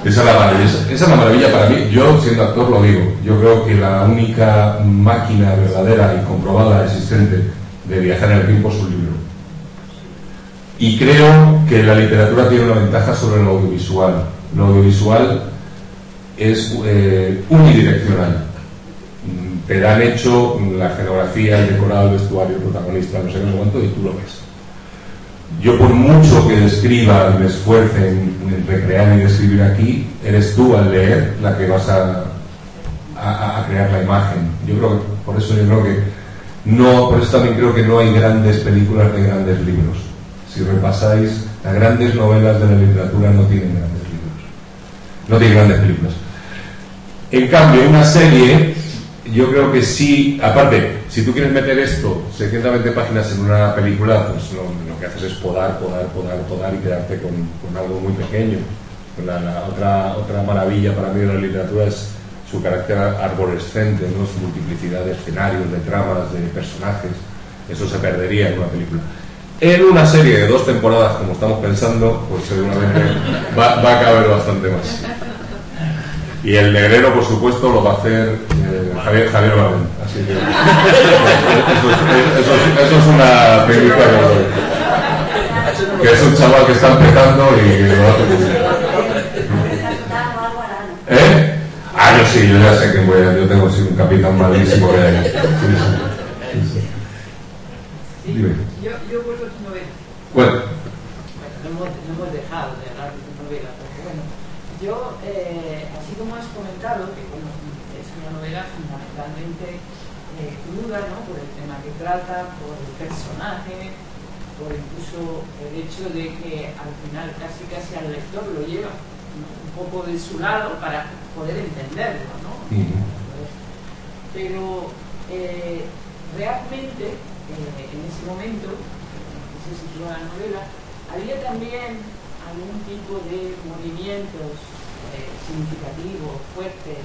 Esa es la maravilla para mí. Yo, siendo actor, lo digo. Yo creo que la única máquina verdadera y comprobada existente de viajar en el tiempo es un libro. Y creo que la literatura tiene una ventaja sobre lo audiovisual. Lo audiovisual es unidireccional. Te dan hecho la escenografía, el decorado, el vestuario, el protagonista, no sé qué, cuánto, y tú lo ves. Yo, por mucho que describa y me esfuerce en recrear y describir aquí, eres tú al leer la que vas a crear la imagen. Yo creo que por eso también creo que no hay grandes películas de grandes libros. Si repasáis, las grandes novelas de la literatura no tienen grandes libros, no tienen grandes películas. En cambio, una serie, yo creo que sí. Aparte, si tú quieres meter esto 620 páginas en una película, pues lo que haces es podar y quedarte con algo muy pequeño. Otra maravilla para mí de la literatura es su carácter arborescente, ¿no? Su multiplicidad de escenarios, de tramas, de personajes. Eso se perdería en una película. En una serie de 2 temporadas, como estamos pensando, pues seguramente va a caber bastante más. Y el negrero, por supuesto, lo va a hacer Javier Bardem. Así que eso es una película que es un chaval que está empezando y lo hace muy bien. ¿Eh? Yo ya sé que yo tengo un capitán malísimo de ahí. Dime. Yo vuelvo a tu novela. Bueno. No hemos dejado de hablar de tu novela, porque bueno, yo, así como has comentado, que bueno, es una novela fundamentalmente cruda, ¿no? Por el tema que trata, por el personaje, por incluso el hecho de que al final casi al lector lo lleva un poco de su lado para poder entenderlo, ¿no? Pero realmente en ese momento que se sitúa la novela, había también algún tipo de movimientos significativos, fuertes,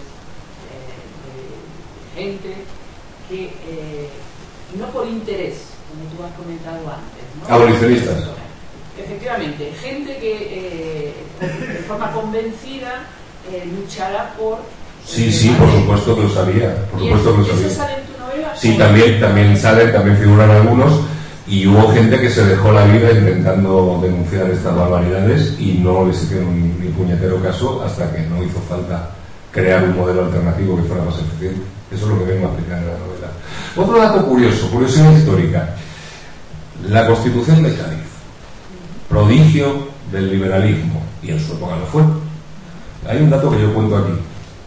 de gente que no por interés, como tú has comentado antes, ¿no? Abolicionistas. Efectivamente, gente que de forma convencida luchará por... Sí, por supuesto que lo sabía. Por supuesto que lo sabía. ¿Eso sale en tu novela? Sí, también figuran algunos, y hubo gente que se dejó la vida intentando denunciar estas barbaridades y no les hicieron ni puñetero caso hasta que no hizo falta crear un modelo alternativo que fuera más efectivo. Eso es lo que vengo a aplicar en la novela. Otro dato curioso, curiosidad histórica. La Constitución de Cádiz, prodigio del liberalismo, y en su época lo fue. Hay un dato que yo cuento aquí.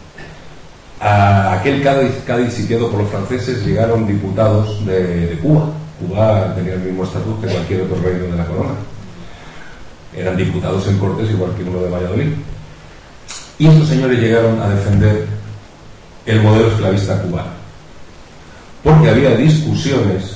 A aquel Cádiz sitiado por los franceses llegaron diputados de Cuba. Cuba tenía el mismo estatus que cualquier otro reino de la corona. Eran diputados en Cortes igual que uno de Valladolid. Y estos señores llegaron a defender el modelo esclavista cubano. Porque había discusiones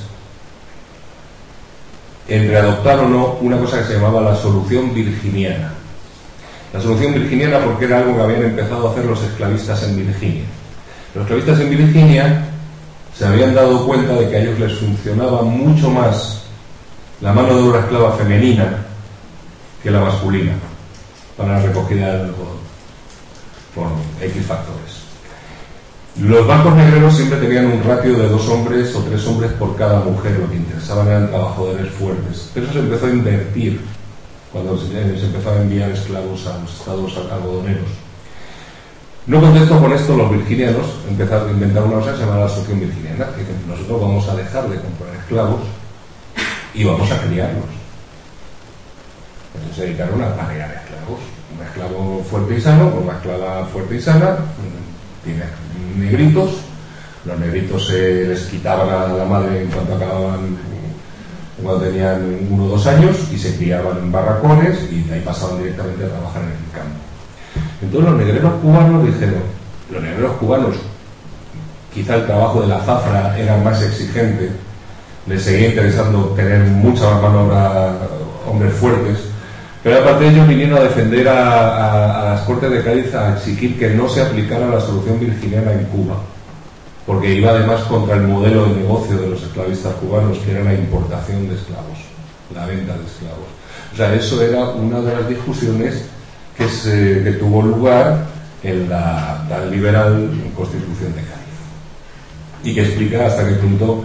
entre adoptar o no una cosa que se llamaba la solución virginiana. La solución virginiana porque era algo que habían empezado a hacer los esclavistas en Virginia. Los esclavistas en Virginia se habían dado cuenta de que a ellos les funcionaba mucho más la mano de obra esclava femenina que la masculina para la recogida del algodón, por X factores. Los bancos negreros siempre tenían un ratio de 2 hombres o 3 hombres por cada mujer. Lo que interesaban eran trabajadores fuertes. Pero eso se empezó a invertir cuando se empezó a enviar esclavos a los estados algodoneros. No contento con esto, los virginianos empezaron a inventar una cosa que se llama la asociación virginiana, que nosotros vamos a dejar de comprar esclavos y vamos a criarlos. Entonces se dedicaron a criar esclavos. Un esclavo fuerte y sano, con una esclava fuerte y sana, tiene negritos. Los negritos se les quitaban a la madre en cuanto cuando tenían 1 o 2 años, y se criaban en barracones y de ahí pasaban directamente a trabajar en el campo. Entonces los negreros cubanos, quizá el trabajo de la zafra era más exigente, les seguía interesando tener mucha más mano obra, hombres fuertes, pero aparte ellos vinieron a defender a las Cortes de Cádiz, a exigir que no se aplicara la solución virginiana en Cuba, porque iba además contra el modelo de negocio de los esclavistas cubanos, que era la importación de esclavos, la venta de esclavos. O sea, eso era una de las discusiones que tuvo lugar en la tan liberal Constitución de Cádiz, y que explica hasta qué punto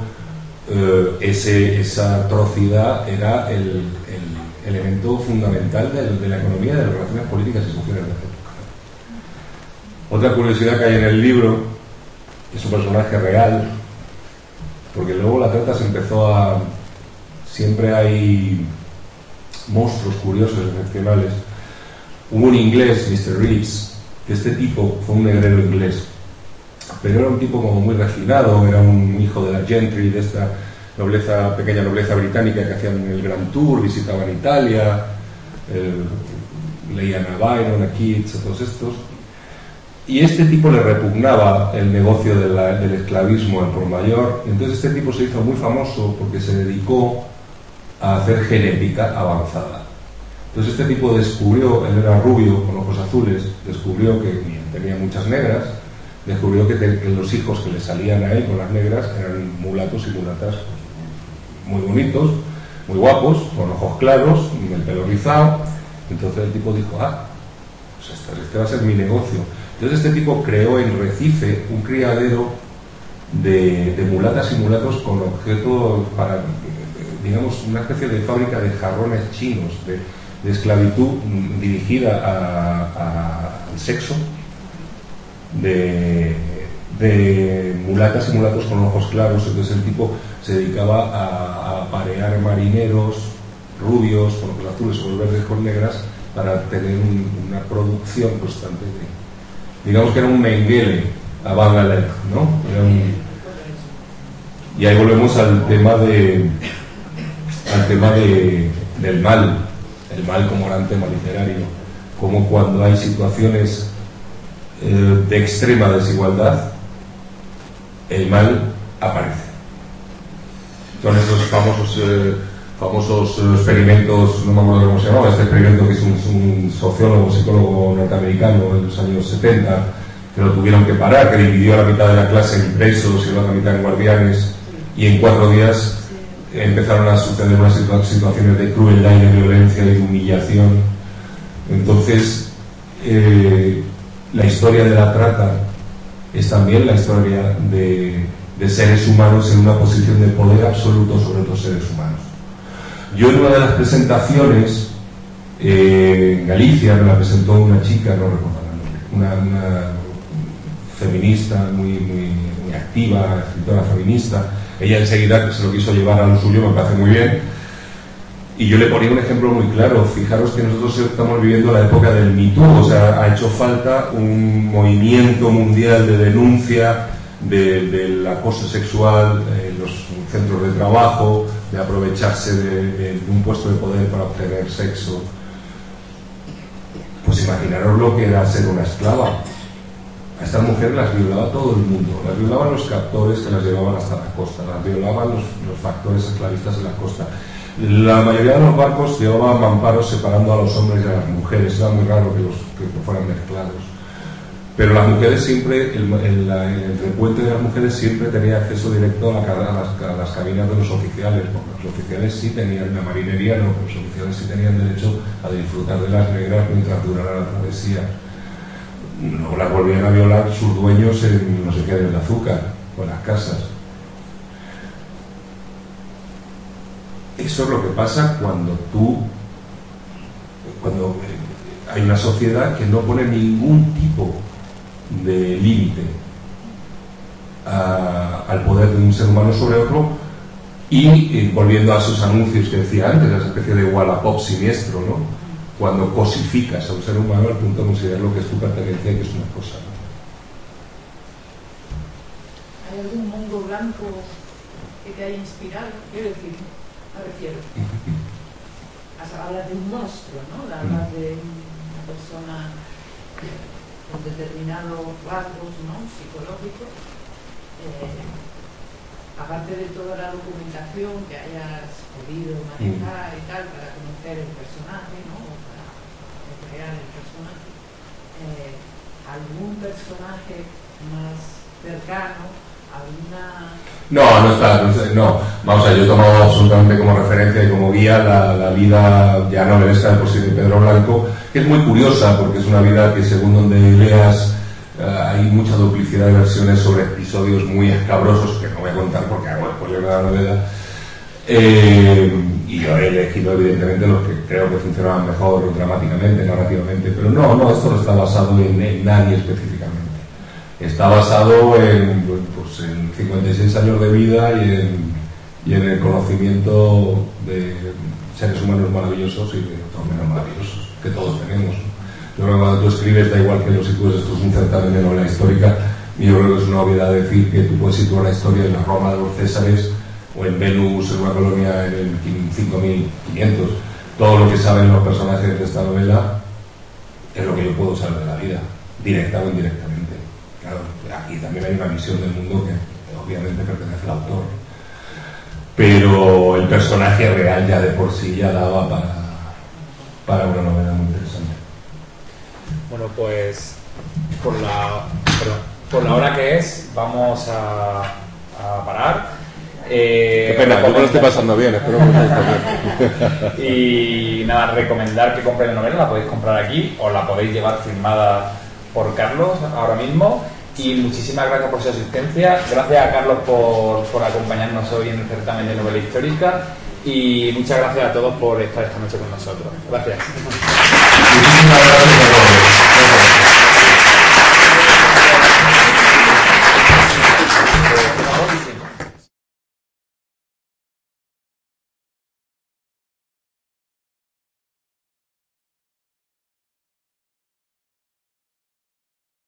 esa atrocidad era el elemento fundamental de la economía, de las relaciones políticas y sociales de la época. Otra curiosidad que hay en el libro es un personaje real, porque luego la trata se empezó a... Siempre hay monstruos curiosos, excepcionales. Hubo un inglés, Mr. Reeves, que este tipo fue un negrero inglés, pero era un tipo como muy refinado, era un hijo de la gentry, de esta nobleza, pequeña nobleza británica que hacían el Grand Tour, visitaban Italia, leían a Byron, a Keats, a todos estos, y este tipo le repugnaba el negocio del esclavismo al por mayor. Entonces este tipo se hizo muy famoso porque se dedicó a hacer genética avanzada. Entonces este tipo descubrió, él era rubio con ojos azules, descubrió que tenía muchas negras, descubrió que los hijos que le salían a él con las negras eran mulatos y mulatas muy bonitos, muy guapos, con ojos claros, el pelo rizado. Entonces el tipo dijo, pues este va a ser mi negocio. Entonces este tipo creó en Recife un criadero de mulatas y mulatos con objetos para, digamos, una especie de fábrica de jarrones chinos, de esclavitud dirigida al sexo, de mulatas y mulatos con ojos claros. Entonces el tipo se dedicaba a aparear marineros rubios con ojos azules o verdes con negras para tener una producción constante. Digamos que era un Mengele a Bangalore, ¿no? Y ahí volvemos al tema del mal, el mal como gran tema literario, como cuando hay situaciones de extrema desigualdad, el mal aparece. Son esos famosos experimentos, no me acuerdo cómo se llamaba, este experimento que hizo un sociólogo, psicólogo norteamericano en los años 70, que lo tuvieron que parar, que dividió a la mitad de la clase en presos y a la otra mitad en guardianes, y en 4 días empezaron a suceder unas situaciones de crueldad y de violencia y de humillación. Entonces la historia de la trata es también la historia de seres humanos en una posición de poder absoluto sobre otros seres humanos. Yo en una de las presentaciones en Galicia me la presentó una chica, no recuerdo el nombre, una feminista muy activa, escritora feminista. Ella enseguida se lo quiso llevar a lo suyo, me parece muy bien, y yo le ponía un ejemplo muy claro. Fijaros que nosotros estamos viviendo la época del Me Too, o sea, ha hecho falta un movimiento mundial de denuncia del acoso sexual en los centros de trabajo, de aprovecharse de un puesto de poder para obtener sexo. Pues imaginaros lo que era ser una esclava. A estas mujeres las violaba todo el mundo, las violaban los captores que las llevaban hasta la costa, las violaban los factores esclavistas en la costa. La mayoría de los barcos llevaban mamparos separando a los hombres y a las mujeres. Era muy raro que fueran mezclados. Pero las mujeres siempre, el entrepuente de las mujeres siempre tenía acceso directo a las cabinas de los oficiales, porque los oficiales sí tenían, la marinería no, los oficiales sí tenían derecho a disfrutar de las negras mientras durara la travesía. No las volvían a violar sus dueños en no sé qué del azúcar o en las casas. Eso es lo que pasa cuando hay una sociedad que no pone ningún tipo de límite al poder de un ser humano sobre otro, y volviendo a esos anuncios que decía antes, esa especie de Wallapop siniestro, ¿no? Cuando cosificas a un ser humano al punto de considerar lo que es tu pertenencia y que es una cosa, ¿no? ¿Hay algún mundo blanco que te haya inspirado? Quiero decir, me refiero. Hablas de un monstruo, ¿no? Hablas de una persona con determinados rasgos, ¿no? Psicológicos. Aparte de toda la documentación que hayas podido manejar y tal para conocer el personaje, ¿no? Para crear el personaje, ¿algún personaje más cercano? No, vamos a ver, yo he tomado absolutamente como referencia y como guía la vida ya novelesca de por sí de Pedro Blanco, que es muy curiosa, porque es una vida que según donde leas hay mucha duplicidad de versiones sobre episodios muy escabrosos que no voy a contar porque hago spoiler de la novela. Y yo he elegido evidentemente los que creo que funcionaban mejor dramáticamente, narrativamente, pero no, esto no está basado en nadie específicamente. Está basado en 56 años de vida y en el conocimiento de seres humanos maravillosos y de otros menos maravillosos, que todos tenemos. Yo creo que cuando tú escribes, da igual que lo sitúes, esto es un certamen de novela histórica, y yo creo que es una obviedad decir que tú puedes situar la historia en la Roma de los Césares o en Venus, en una colonia en el 5500. Todo lo que saben los personajes de esta novela es lo que yo puedo saber de la vida, directa o indirectamente. Claro, aquí también hay una visión del mundo que obviamente pertenece al autor, pero el personaje real ya de por sí ya daba para una novela muy interesante. Bueno, pues por la hora que es vamos a parar. Qué pena, yo no lo estoy pasando bien, espero que lo esté bien. Y nada, recomendar que compren la novela, la podéis comprar aquí o la podéis llevar firmada por Carlos ahora mismo. Y muchísimas gracias por su asistencia. Gracias a Carlos por acompañarnos hoy en el certamen de novela histórica. Y muchas gracias a todos por estar esta noche con nosotros. Gracias. Muchísimas gracias a todos.